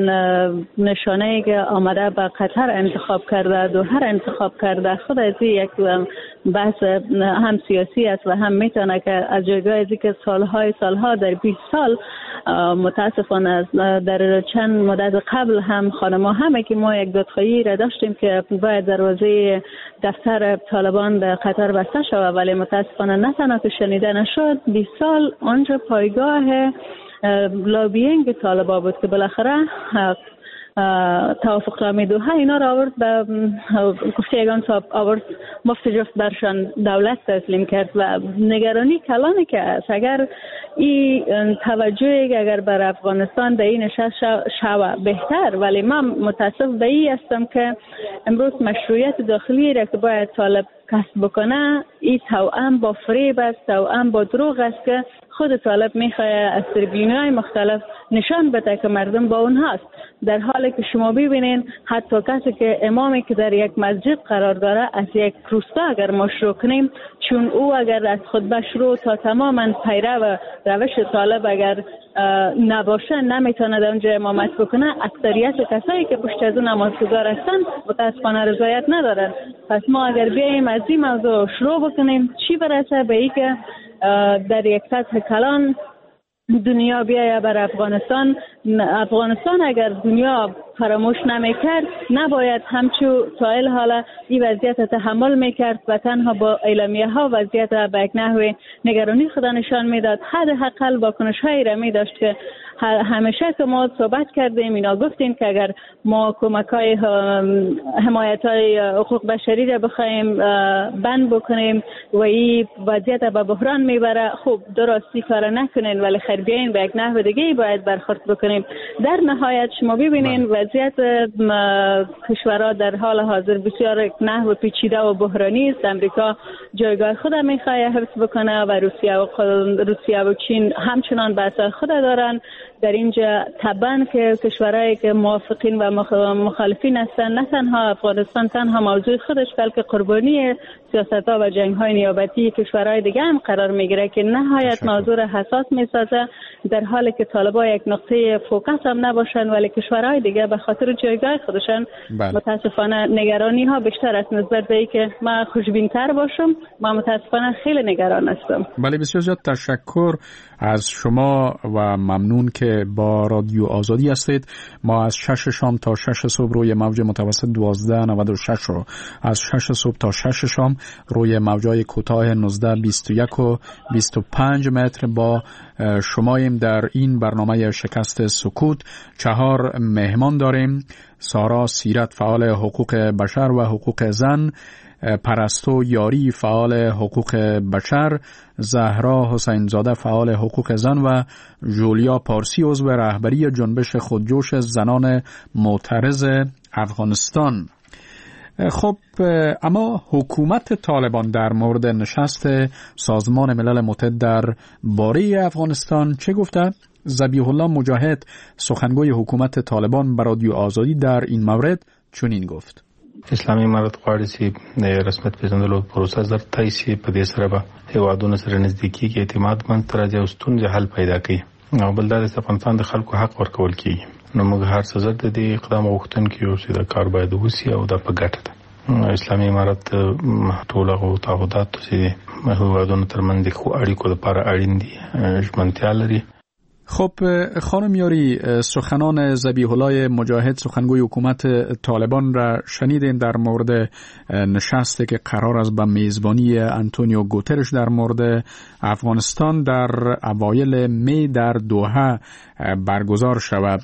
Speaker 9: نشانه که آمده به قطر انتخاب کرده، دوحه انتخاب کرده، خود از یک بحث هم سیاسی است و هم میتونه که از جایگاه ازی که سالها در 20 سال متاسفانه در چند مدت قبل هم خانم‌ها همه که ما یک دادخواهی را داشتیم که باید دروازه دفتر طالبان در قطر بسته شود، ولی متاسفانه نه تنها که شنیده نشد، 20 سال آنجا پایگاه لابینگ طالبان بود که بالاخره توافقنامه دوحه اینا را آورد به گفته یگان صاحب آورد مفت جفت برشان دولت تسلیم کرد و نگرانی کلانی که است اگر این توجهی که اگر بر افغانستان در این نشست شوه بهتر، ولی من متاسف به این هستم که امروز مشروعیت داخلی را که باید طالب کسب بکنه این توأم با فریب است، توأم با دروغ است که خود طالب میخواد از تریبیون‌های مختلف نشان بده که مردم با اونهاست، در حالی که شما ببینین حتی کسی که امامی که در یک مسجد قرار داره از یک روستا اگر ما شروع کنیم، چون او اگر از خطبه شروع تا تماما پیرو روش طالب اگر نباشه نمیتونه در اونجا امامت بکنه، اکثریت کسایی که پشت از اون نمازگزار هستن متاسفانه رضایت ندارن. پس ما اگر بیاییم از این موضوع شروع بکنیم چی برسه به ای که در یک سطح کلان دنیا بیایه بر افغانستان اگر دنیا فراموش نمیکرد نباید همچو سائل حالا این وضعیت تحمل میکرد و تنها با اعلامیه ها وضعیت را به یک نحو نگرانی خدا نشان میداد. حداقل واکنش هایی را میداشت که همیشه که ما صحبت کردیم اینا گفتیم که اگر ما کمک های حمایت های حقوق بشری را بخوایم بند بکنیم و این وضعیت به بحران میبره، خب درستی کار نکنین ولی خیر بیاین به یک نحو دیگه باید برخورد بکنیم. در نهایت شما ببینین وضعیت کشورها در حال حاضر بسیار نحو پیچیده و بحرانی است. امریکا جایگاه خود میخواد حفظ بکنه و روسیه و چین همچنان بحث خود دارن. در اینجا طبعا که کشورهایی که موافقین و مخالفین هستن، نه تنها افغانستان تنها موضوع خودش بلکه قربانی سیاست‌ها و جنگ‌های نیابتی کشورهای دیگه هم قرار میگیره که نهایت موضوع حساس میسازه، در حالی که طالبان یک نقطه فوکس هم نباشن، ولی کشورهای دیگه به خاطر جایگاه خودشان متاسفانه نگرانی ها بیشتر است نسبت به اینکه ما خوشبین‌تر باشم. ما متاسفانه خیلی نگران هستم.
Speaker 6: بله، بسیار زیاد تشکر از شما و ممنون که با رادیو آزادی هستید. ما از 6 شام تا 6 صبح روی موج متوسط 1296 رو از 6 صبح تا 6 شام روی موجای کوتاه 19 21 و 25 متر با شماییم. در این برنامه شکست سکوت 4 مهمان داریم: سارا سیرت، فعال حقوق بشر و حقوق زن، پرستو یاری، فعال حقوق بشر، زهرا حسین زاده، فعال حقوق زن و جولیا پارسی، عضو رهبری جنبش خودجوش زنان معترض افغانستان. خب، اما حکومت طالبان در مورد نشست سازمان ملل متحد در باره افغانستان چه گفته؟ ذبیح الله مجاهد، سخنگوی حکومت طالبان، به رادیو آزادی در این مورد چنین گفت:
Speaker 11: اسلامي امارت غواړي چې رسمیت پیژندلو پروسه زر تایسي په دې سره به هیوادونو سره نزدیکي کې اعتماد باندې راځي او ستونزې حل پیدا کوي. او بل دا د افغانستان د خلکو حق ورکول کیږي. نو موږ هر څه زر د دې اقدام غوښتونکي یو چې دا کار باید وشي او دا په ګټه ده. اسلامي امارت ټول هغه تعهدات چې هیوادونو ترمنځ د اړیکو لپاره اړین دي ژمنتیا لري.
Speaker 6: خب خانم یاری، سخنان ذبیح الله مجاهد، سخنگوی حکومت طالبان را شنیدین در مورد نشستی که قرار است به میزبانی آنتونیو گوترش در مورد افغانستان در اوایل می در دوحه برگزار شود.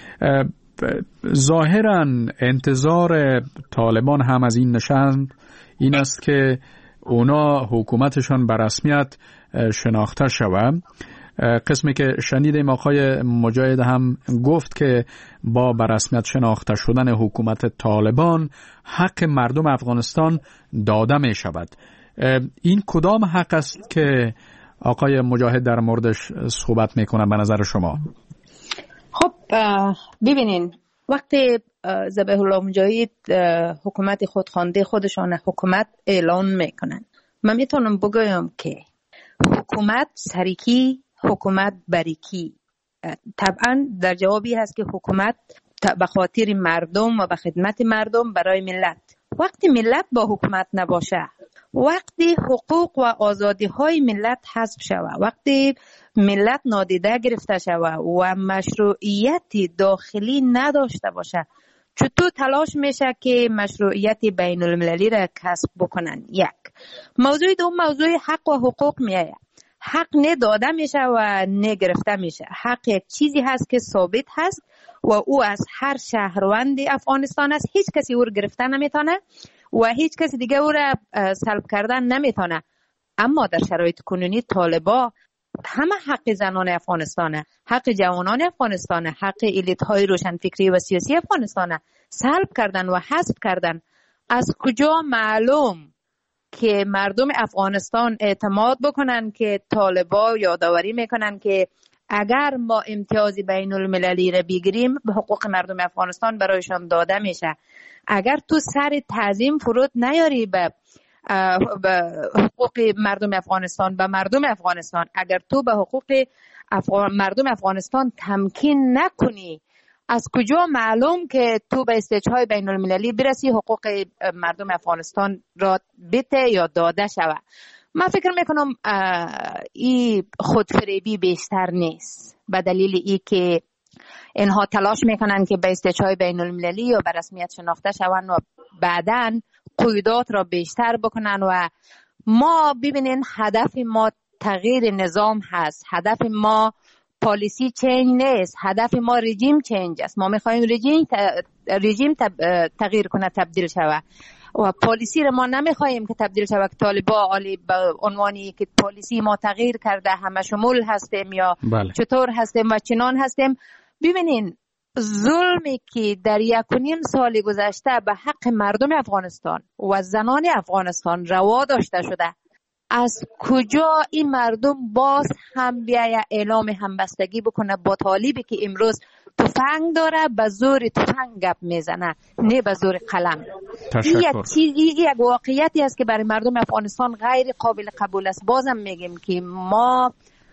Speaker 6: ظاهراً انتظار طالبان هم از این نشست این است که اونا حکومتشان به رسمیت شناخته شود. قسمی که شنیدیم آقای مجاهد هم گفت که با به رسمیت شناخته شدن حکومت طالبان حق مردم افغانستان داده می شود. این کدام حق است که آقای مجاهد در موردش صحبت می کنند به نظر شما؟
Speaker 10: خب ببینین، وقتی ذبیح الله مجاهد حکومت خودخوانده خودشان حکومت اعلان میکنن، من میتونم بگویم که حکومت سریکی، حکومت بریکی. طبعا در جوابی هست که حکومت به خاطر مردم و به خدمت مردم برای ملت. وقتی ملت با حکومت نباشه، وقتی حقوق و آزادی های ملت حذف شود، وقتی ملت نادیده گرفته شود و مشروعیت داخلی نداشته باشه، چطور تلاش میشه که مشروعیت بین المللی را کسب بکنن؟ یک موضوع. دوم موضوع حق و حقوق میآید. حق نه داده میشه و نه گرفته میشه. حق یک چیزی هست که ثابت هست و او از هر شهروند افغانستان است. هیچ کسی او رو گرفته نمیتونه و هیچ کسی دیگه او را سلب کردن نمیتونه. اما در شرایط کنونی طالبا همه حق زنان افغانستانه، حق جوانان افغانستانه، حق الیت های روشنفکری و سیاسی افغانستانه سلب کردن و حذف کردن. از کجا معلوم که مردم افغانستان اعتماد بکنن که طالبا یادآوری میکنن که اگر ما امتیازی بین المللی را بگیریم به حقوق مردم افغانستان برایشان داده میشه. اگر تو سر تعظیم فرود نیاری به حقوق مردم افغانستان، به مردم افغانستان، اگر تو به حقوق مردم افغانستان تمکین نکنی، از کجا معلوم که تو به استیج‌های بین المللی برسی حقوق مردم افغانستان را بده یا داده شود؟ من فکر میکنم این خودفریبی بیشتر نیست، به دلیل ای که اینها تلاش میکنن که به استیج‌های بین المللی یا به رسمیت شناخته شوند و بعداً قیودات را بیشتر بکنن. و ما ببینین هدف ما تغییر نظام هست، هدف ما پالیسی چینج نیست، هدف ما رژیم چینج است. ما میخوایم رژیم تغییر کنه، تبدیل شود و پالیسی را ما نمیخوایم که تبدیل شود که طالبا عالی به عنوانی که پالیسی ما تغییر کرده همه شمول هستیم یا چطور هستیم و چنان هستیم. ببینین ظلمی که در 1.5 سال گذشته به حق مردم افغانستان و زنان افغانستان روا داشته شده، از کجا این مردم باز هم بیاید اعلام همبستگی بکنه با طالبی که امروز تفنگ داره، به زور تفنگ گپ میزنه نه به زور قلم. این یک واقعیتی است که برای مردم افغانستان غیر قابل قبول است. بازم میگیم که ما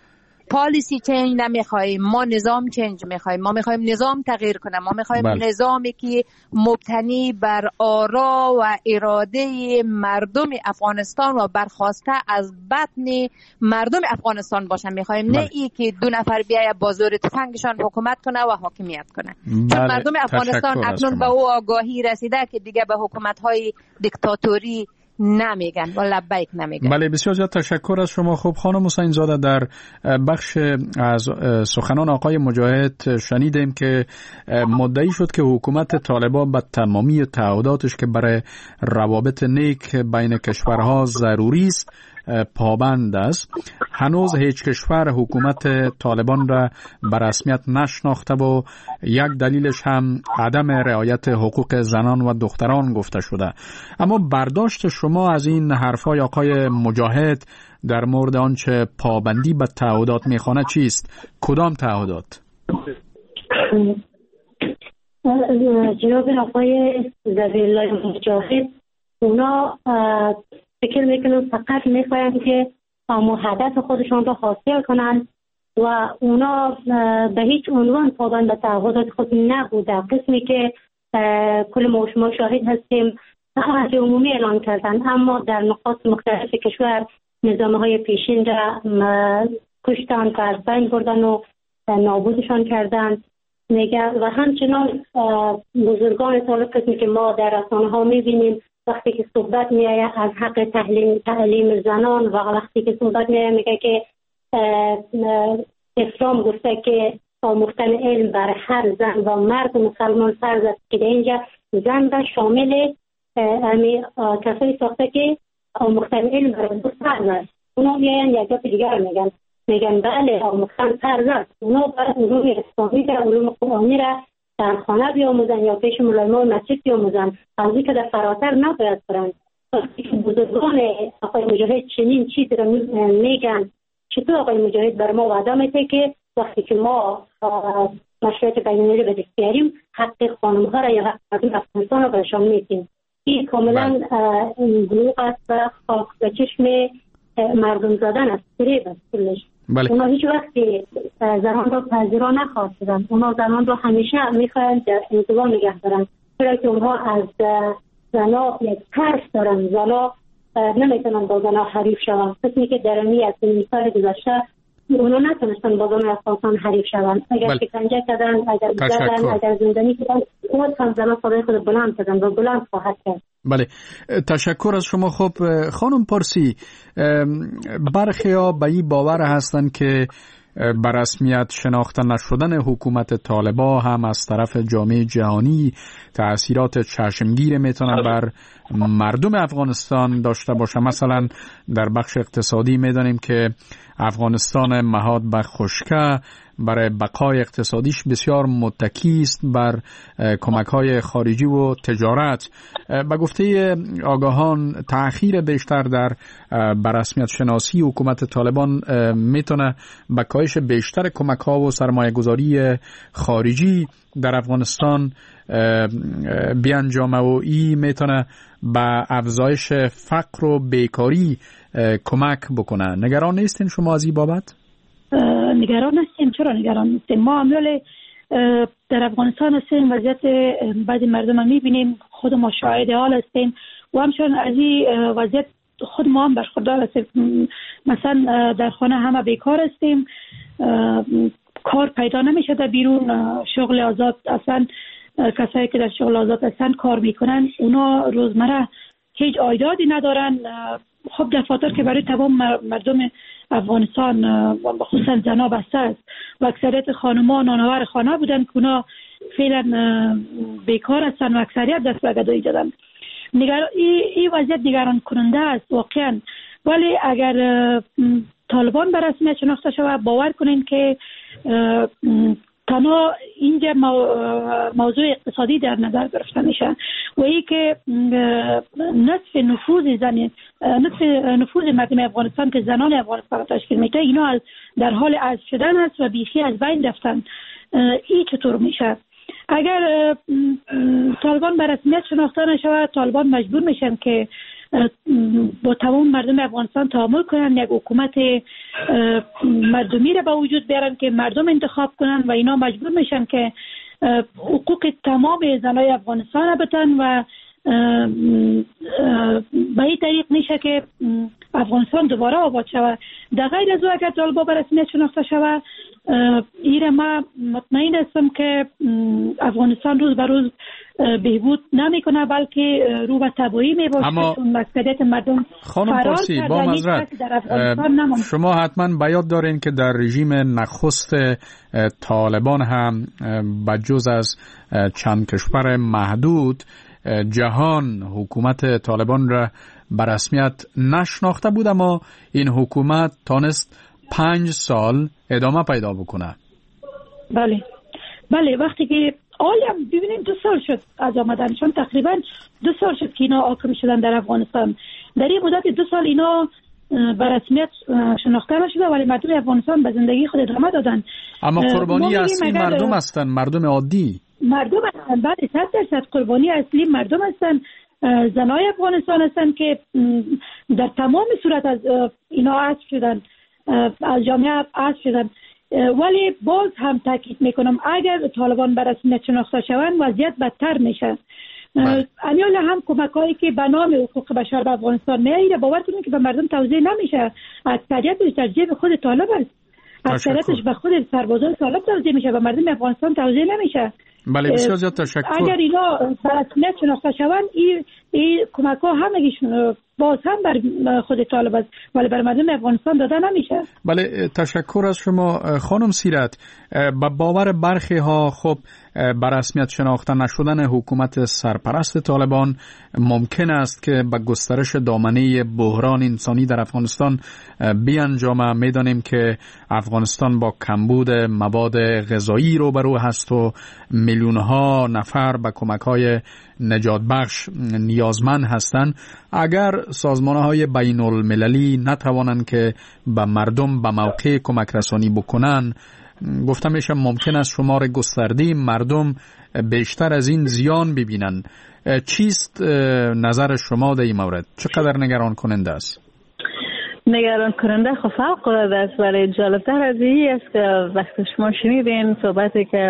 Speaker 10: پالیسی چنج نمیخوایم، ما نظام چنج میخوایم. ما میخوایم نظام تغییر کنه. ما میخوایم نظامی که مبتنی بر آرا و اراده مردم افغانستان و برخواسته از بطن مردم افغانستان باشه. میخوایم نه ای که دو نفر بیای با زور تفنگشان حکومت کنه و حاکمیت کنه. چون مردم افغانستان اکنون به او آگاهی رسیده که دیگه به حکومت‌های دیکتاتوری نمیگن و لبیک نمیگن.
Speaker 6: بله، بسیار زیاد تشکر از شما. خب خانم حسین زاده، در بخش از سخنان آقای مجاهد شنیدیم که مدعی شد که حکومت طالبان به تمامی تعهداتش که برای روابط نیک بین کشورها ضروری است پابند است. هنوز هیچ کشور حکومت طالبان را به رسمیت نشناخته و یک دلیلش هم عدم رعایت حقوق زنان و دختران گفته شده. اما برداشت شما از این حرفای آقای مجاهد در مورد آنچه پابندی به تعهدات میخوانه چیست؟ کدام تعهدات؟
Speaker 7: جناب آقای ذبیح‌الله مجاهد اونا فکر میکنن فقط میخواین که هدف خودشان را حاصل کنن و اونا به هیچ عنوان پابند به تعهدات خود نبوده. قسمی که کل ما شما شاهد هستیم عهد عمومی اعلان کردن، اما در نقاط مختلف کشور نظامه های پیشین را کشتن و از بین بردن و نابودشان کردن. و همچنان بزرگان طالب قسمی که ما در رسانه ها میبینیم وقتی که صحبت میآید از حق تعلیم زنان و وقتی که صحبت میآید میگه که اسلام گفته که آموختن علم بر هر زن و مرد مسلمان فرض است، که اینجا زن را شامل کسایی ساخته که آموختن علم بر دو فرض است. اونا میآیند یک جا دیگر میگن بله آموختن فرض است. اونا باید علوم اسلامی را، علوم قرآنی را در خانه بیاموزن یا پیش ملایمان مسجد بیاموزن، از این که در فراتر نباید برند. وقتی که بزرگان آقای مجاهد چنین چیز را میگن، چطور آقای مجاهد بر ما وعده میده که وقتی که ما مشروعیت بین‌المللی به دست بیاریم حق خانم‌ها را یا حق مردم افغانستان را برشان میدیم؟ این کاملا دروغ است و خاک به چشم مردم زدن است، فریب است کلش. اونا هیچ وقتی زنان را پذیرا نخواستن. اونا زنان را همیشه میخواهند در انزوا نگه دارن، چرا که اونها از زنا یک ترس دارن. زنا نمیتونن با زنا حریف شوند. قسمی که درمی از سال گذشته اونا نتونستن با زنا افغانستان حریف شوند. اگر شکنجه کردن، اگر بزدن، اگر زندانی کردن، خود هم زنا صدای خود بلند کردن و بلند خواهد کرد.
Speaker 6: بله، تشکر از شما. خب خانم پارسی، برخیا به این باور هستند که بر رسمیت شناخته نشدن حکومت طالبان هم از طرف جامعه جهانی تأثیرات چشمگیر میتونه بر مردم افغانستان داشته باشه. مثلا در بخش اقتصادی میدانیم که افغانستان مهاد به خشکه برای بقای اقتصادیش بسیار متکی است بر کمک‌های خارجی و تجارت. به گفته آگاهان تأخیر بیشتر در بررسمیت شناسی حکومت طالبان میتونه به کاهش بیشتر کمک‌ها و سرمایه‌گذاری خارجی در افغانستان بیانجامه و این میتونه به افزایش فقر و بیکاری کمک بکنه. نگران نیستین شما از این بابت؟
Speaker 8: نگران هستیم. چرا نگران نیستیم؟ ما عمل در افغانستان هستیم، وضعیت بعضی مردم هم میبینیم، خود ما شاهد حال هستیم و همچنان از این وضعیت خود ما هم برخوردار هستیم. مثلا در خانه همه بیکار هستیم، کار پیدا نمیشه در بیرون، شغل آزاد اصلا کسایی که در شغل آزاد هستن کار میکنن اونا روزمره هیچ عایداتی ندارن. خب دفاتر که برای تمام مردم افغانستان خصوصا زنا بسته است و اکثریت خانمان نانآور خانه بودن که اونا فعلا بیکار هستن و اکثریت دست به گدایی دادن. این وضعیت نگران کننده است واقعا. ولی اگر طالبان به رسمیت شناخته شود باور کنین که تنها اینجا موضوع اقتصادی در نظر گرفته میشه و ای که نصف نفوذ مردم افغانستان که زنان افغانستان تشکیل میده اینا در حال عزل شدن است و بیخی از بین رفتن. این چطور میشه؟ اگر طالبان به رسمیت شناخته نشود طالبان مجبور میشن که با تمام مردم افغانستان تعامل کنن، یک حکومت مردمی را به وجود بیارن که مردم انتخاب کنن و اینا مجبور میشن که حقوق تمام زنای افغانستان را بتن و به این طریق میشه که افغانستان دوباره آباد شود. در غیر از او اگر طالبان به رسمیت شناخته شود، ایره ما مطمئن هستم که افغانستان روز به روز بهبود نمیکنه بلکه رو به تباهی میباشه، چون مسئولیت مردم
Speaker 6: خانم پارسی با معذرت شما حتما به یاد دارین که در رژیم نخست طالبان هم بجز از چند کشور محدود جهان حکومت طالبان را به رسمیت نشناخته بود، اما این حکومت تانست 5 سال ادامه پیدا بکنه.
Speaker 8: بله وقتی که هم ببینید 2 سال شد از آمدنشون، تقریبا 2 سال شد که اینا حاکم شدن در افغانستان. در این مدت 2 سال اینا به رسمیت شناخته نشده ولی مردم افغانستان به زندگی خود ادامه دادن.
Speaker 6: اما قربانی اصلی مردم هستن، مردم عادی.
Speaker 8: مردم هستن، بله 100% قربانی اصلی مردم هستن، زنای افغانستان هستن که در تمام صورت از اینا حذف شدن، از جامعه حذف شدن. ولی باز هم تاکید میکنم اگر طالبان به رسمیت شناخته شوند وضعیت بدتر میشه. امیال هم کمکایی که به نام حقوق بشر به افغانستان میایره باور کنید که به مردم توزیع نمیشه، اکثریتش در جیب خود طالب است، اکثریتش به خود سربازان طالب توزیع میشه، به مردم افغانستان توزیع نمیشه.
Speaker 6: بله بسیار زیاد تشکر.
Speaker 8: اگر اینا به رسمیت شناخته شوند این کمک ها همگیشون باز هم بر خود طالب است ولی بر مردم افغانستان داده نمیشه.
Speaker 6: بله تشکر از شما خانم سیرت. با باور برخی ها خب بر رسمیت شناخته نشدن حکومت سرپرست طالبان ممکن است که به گسترش دامنه بحران انسانی در افغانستان بیانجامه. میدانیم که افغانستان با کمبود مواد غذایی روبرو هست و میلیون ها نفر به کمک های نجات بخش نیازمند هستند. اگر سازمان‌های بین المللی نتوانند که به مردم به موقع کمک رسانی بکنن، گفتم میشه ممکن است شمار گسترده مردم بیشتر از این زیان ببینن. چیست نظر شما در این مورد؟ چقدر نگران کننده است؟
Speaker 9: نگران کننده خب فوق العاده است، ولی جالبتر از این است که وقتی شما شنیدین صحبتی که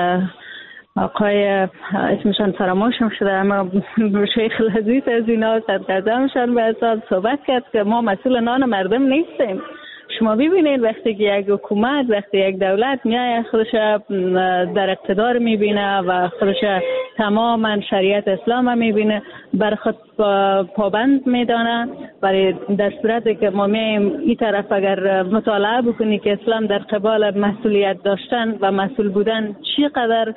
Speaker 9: آقای اسمشان فراموشم شده اما شیخ لذیذ از اینا صدقدمشان به حساب صحبت کرد که ما مسئول نان مردم نیستیم. شما ببینید وقتی که یک حکومت، وقتی یک دولت میای خودش در اقتدار میبینه و خودش تماما شریعت اسلام میبینه بر خود پابند میدانه، ولی در صورتی که ما میایم این طرف اگر مطالعه بکنی که اسلام در قبال مسئولیت داشتن و مسئول بودن چقدر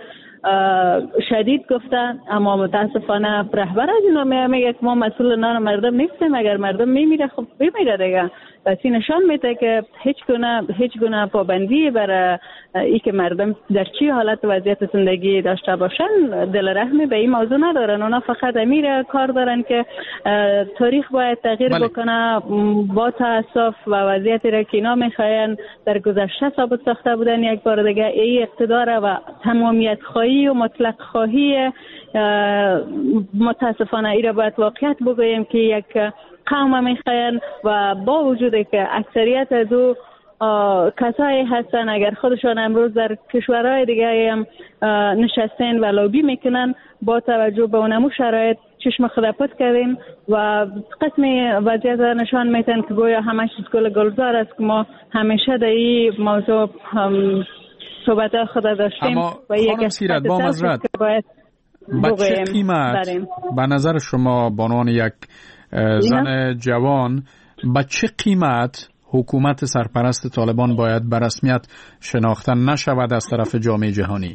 Speaker 9: شدید گفتن، اما متاسفانه رهبر از اینا میگه که ما مسئول نان مردم نیستیم، اگر مردم میمیره خب بمیره دیگه. پس این نشان میده که هیچ گونه پابندی برای ای که مردم در چی حالت وضعیت زندگی داشته باشن دل رحمی به این موضوع ندارن. اونا فقط امیر کار دارن که تاریخ باید تغییر بکنه. با تاسف و وضعیتی را که اینا میخواین در گذشته ثابت ساخته بودن یک بار دیگه ای اقتدار و تمامیت خواهی و مطلق خواهی متاسفانه ای را باید واقعیت بگوییم که یک قوم میخواین و با وجودی که اکثریت از او کسایی هستن اگر خودشان امروز در کشورهای دیگه هم نشستین و لابی میکنن با توجه به اونمو شرایط چشم خدا پد کردیم و قسمی وضعیت نشان میتن که گویا همش گلزار است که ما همیشه در این موضوع صحبت خدا داشتیم.
Speaker 6: اما خانم سیرت با مزرد با چه قیمت به نظر شما به عنوان یک زن جوان با چه قیمت حکومت سرپرست طالبان باید به رسمیت شناخته نشود از طرف جامعه جهانی؟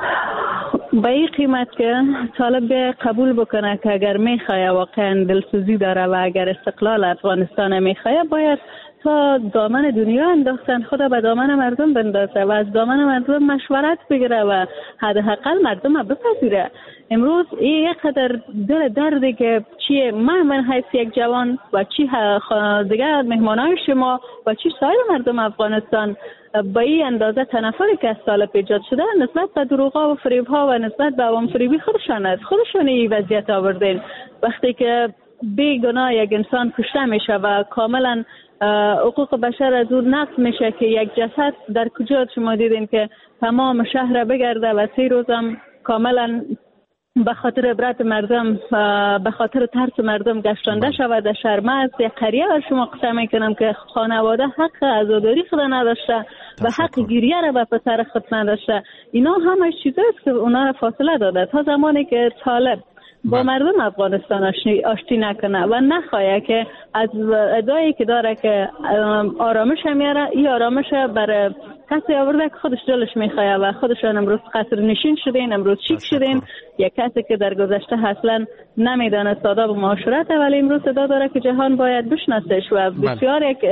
Speaker 9: با این قیمت که طالب قبول بکنه که اگر میخواه واقعا دلسوزی داره و اگر استقلال افغانستان میخواه باید تا دامن دنیا انداختن خدا به دامن مردم بندازه و از دامن مردم مشورت بگیره و حداقل مردم بپذیره. امروز این یک قدر دردی که چیه من حیث یک جوان و چی دیگه مهمانای شما و چی سایر مردم افغانستان با این اندازه تنفری که از طالب ایجاد شده نسبت به دروغا و فریبها و نسبت به عوام فریبی خودشان این وضعیت آوردین. وقتی که بیگناه یک انسان کشته میشه و کاملا حقوق بشر از اون نقض میشه که یک جسد در کجا شما دیدین که تمام شهر بگرده و 3 روزم کاملا به خاطر عبرت مردم، به خاطر ترس مردم گشتانده شود در شهر. من از یک قریه بر شما قسم میکنم که خانواده حق عزاداری خود نداشته و حق گریه را به پسر خود نداشته. اینا همه چیزاست که اونا را فاصله داده تا زمانی که طالب با مردم افغانستان آشتی نکنه و نخواهی که از ادعایی که داره که آرامش میاره، این آرامش برای کسی آورده که خودش دلش میخواه و خودشان امروز قصر نشین شدین، امروز شیک شدین. یک کسی که در گذشته اصلا نمیدانست آداب و معاشرت، ولی امروز صدا داره که جهان باید بشناسش و بسیار یک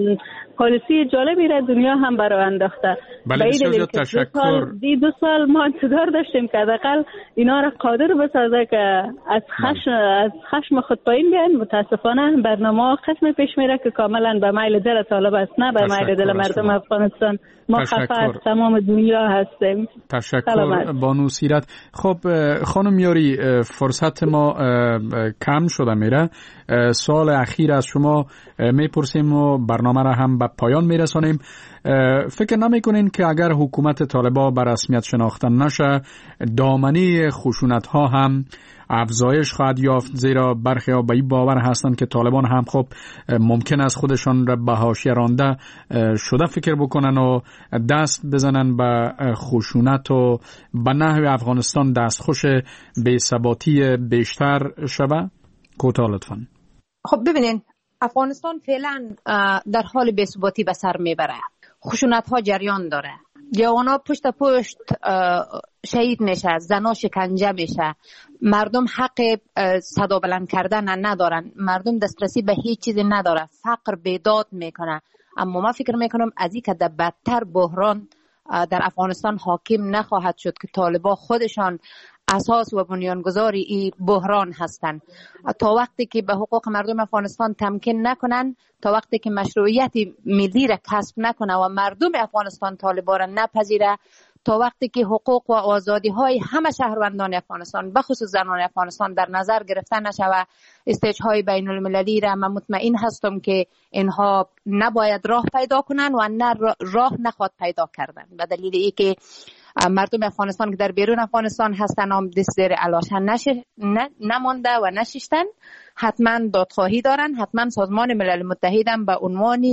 Speaker 9: پالیسی جالبی را دنیا هم برای انداخته.
Speaker 6: بله بسیار زیاد تشکر.
Speaker 9: 2 سال ما انتظار داشتیم که حداقل اینا را قادر بسازه که از خشم خود پایین بیان. متاسفانه برنامه قسم پیش میره که کاملا به میل دل طالب است، نه به میل دل مردم افغانستان. ما خفه از تمام دنیا هستیم.
Speaker 6: تشکر بانو سیرت. خب خانم یاری، فرصت ما کم شده میره. سوال اخیر از شما میپرسیم و برنامه را هم به پایان میرسانیم. فکر نمیکنین که اگر حکومت طالبان به رسمیت شناخته نشه دامنه خشونت ها هم افزایش خواهد یافت، زیرا برخی ها به این باور هستند که طالبان هم خب ممکن است خودشان را به حاشیه رانده شده فکر بکنن و دست بزنن به خشونت و به نحو افغانستان دستخوش بی‌ثباتی بیشتر شود؟ کوتاه لطفاً.
Speaker 10: خب ببینین، افغانستان فعلا در حال بی‌ثباتی به سر میبره. خشونت ها جریان داره، جوانا پشت پشت شهید میشه، زنا شکنجه میشه، مردم حق صدا بلند کردن ندارن، مردم دسترسی به هیچ چیزی نداره، فقر بیداد میکنه. اما ما فکر میکنم از این که در بدتر بحران در افغانستان حاکم نخواهد شد که طالبان خودشان اساس و بنیانگذاری این بحران هستند. تا وقتی که به حقوق مردم افغانستان تمکین نکنن، تا وقتی که مشروعیت ملی را کسب نکنه و مردم افغانستان طالبان را نپذیره، تا وقتی که حقوق و آزادی های همه شهروندان افغانستان بخصوص زنان افغانستان در نظر گرفته نشه و استیج های بین المللی را من مطمئن هستم که اینها نباید راه پیدا کنن و نه راه نخواد پیدا کردن، به دلیل اینکه مردم افغانستان که در بیرون افغانستان هستن هم دست زیر علاشن نمانده و نشستن. حتما دادخواهی دارن، حتما سازمان ملل متحد هم به عنوان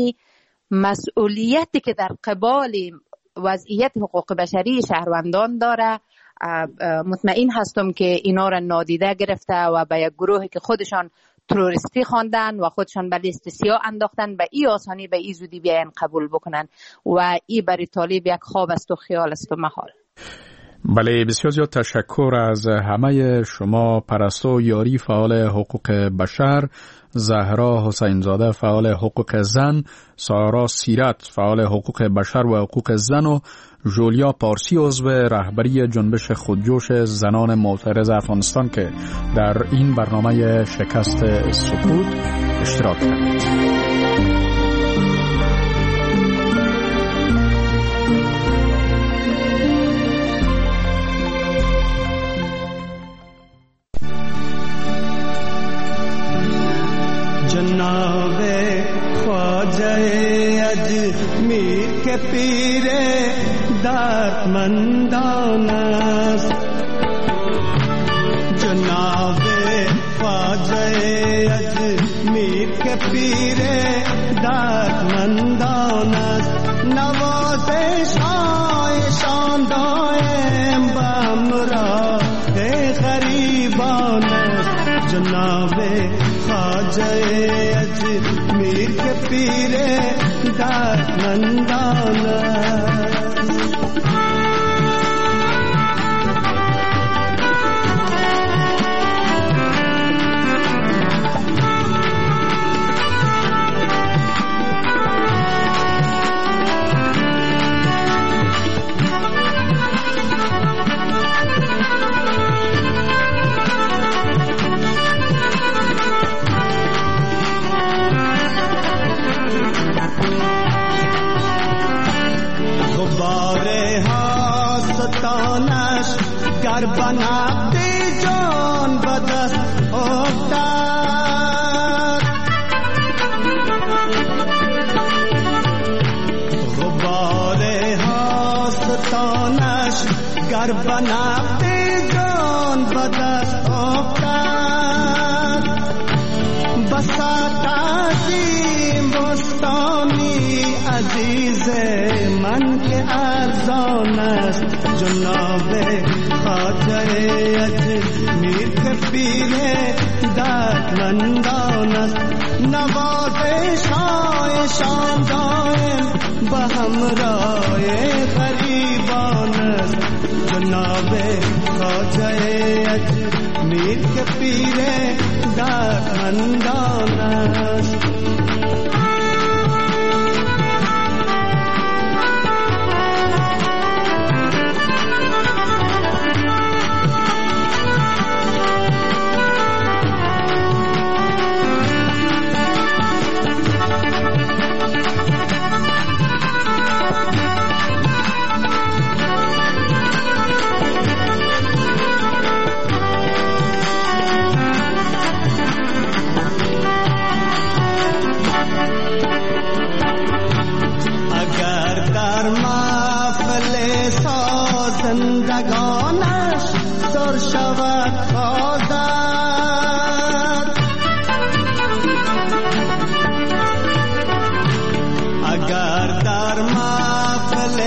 Speaker 10: مسئولیتی که در قبال وضعیت حقوق بشری شهروندان داره، مطمئن هستم که اینا را نادیده گرفته و به یک گروهی که خودشان تروریستی خواندن و خودشان به لیست سیاه انداختن به این آسانی به این زودی بیاین قبول بکنن و این برای طالب یک خواب است و خیال است و محال.
Speaker 6: بله بسیار زیاد تشکر از همه شما. پرستو یاری فعال حقوق بشر، زهرا حسین زاده فعال حقوق زن، سارا سیرت فعال حقوق بشر و حقوق زن و جولیا پارسی عضو رهبری جنبش خودجوش زنان معترض افغانستان که در این برنامه شکست سکوت اشتراک کرد.
Speaker 12: जनाब ख्वाजा अजमीर के पीरे दातमंदानस, जनाब ख्वाजा अजमीर के पीरे दातमंदानस, नवाज़े शाय शानदाएं बमरा दे गरीबानस, जनाब ख्वाजा अजमीर के पीरे दातमंदानस। گر بنابدی جان بدست افتاد، بستانش گر به نقد جان به دست افتد بساط عظیم بستانی عزیز من که ارزان است جناب خواجه اجمیر که پیر دردمندان است نوازش هایشان دائم به همراه غریبان است جناب خواجه اجمیر که پیر دردمندان است زندگانش سر شود آزاد اگر در محفل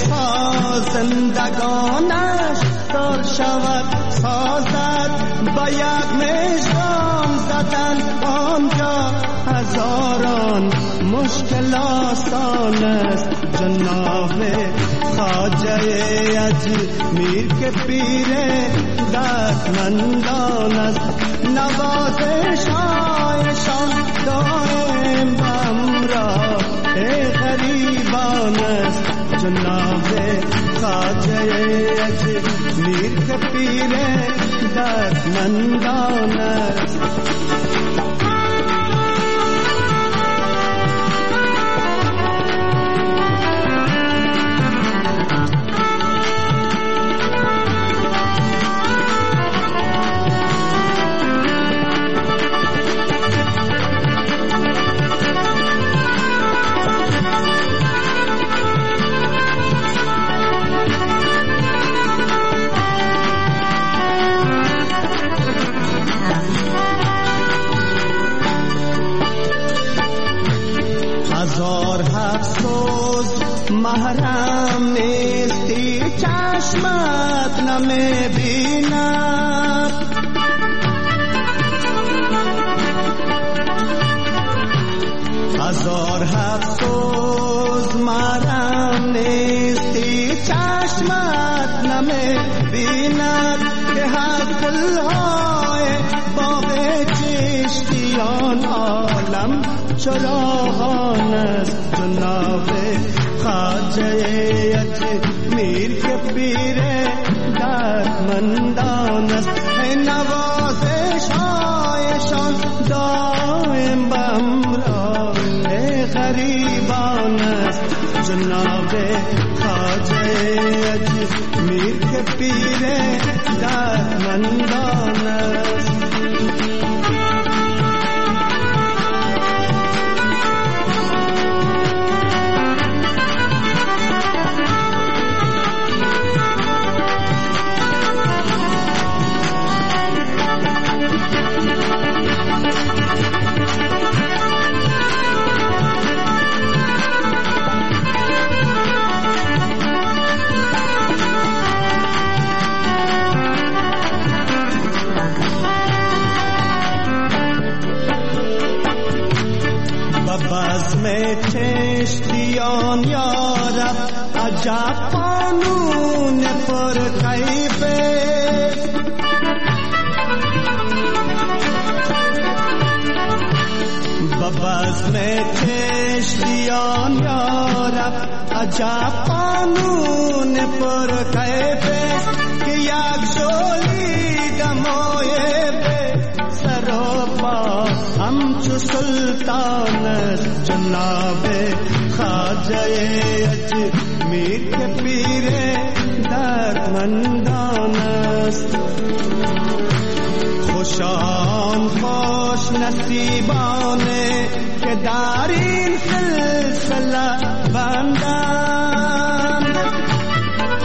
Speaker 12: زندگانش سر شود سازد با یک مشام زدن آنجا هزاران مشکل آسان است جناب خواجه اجمیر که پیر دردمندان است نوازش هایشان دائم به همراه غریبان است جناب خواجه اجمیر که پیر دردمندان است محرم نیستی چشمت نمی‌بیند هزار افسوس محرم نیستی چشمت نمی‌بیند که هر گل‌های باغ چشتیان عالم چراغان است جناب خواجه اجمیر که پیر دردمندان است نوازش هایشان دائم به همراه غریبان است جناب خواجه اجمیر که پیر دردمندان است چشتیان یارب عجب قانون پر کیفه ببزم چشتیان یارب عجب قانون پر کیفه که یک جولی دمایه سر و پا همچو سلطان است جناب خواجه اجمیر که پیر دردمندان است خوشان خوش نصیبانه که در این سلسله بندند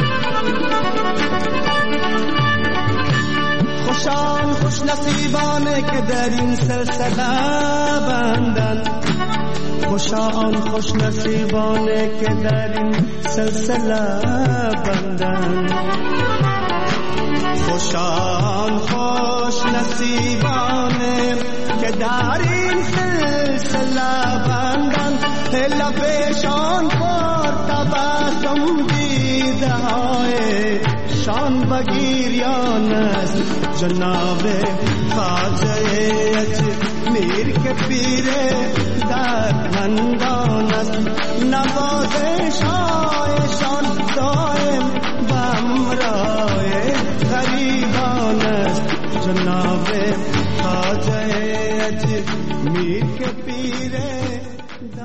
Speaker 12: نصیبانه که در این سلسله بندن، خوشا آن خوش نصیبانه که در این سلسله بندن، خوشا آن خوش نصیبانه که در این سلسله بندن، لبشان پر تبسم دیده های شان بگیریان از جناب خواجه اجمیر که پیر دردمندان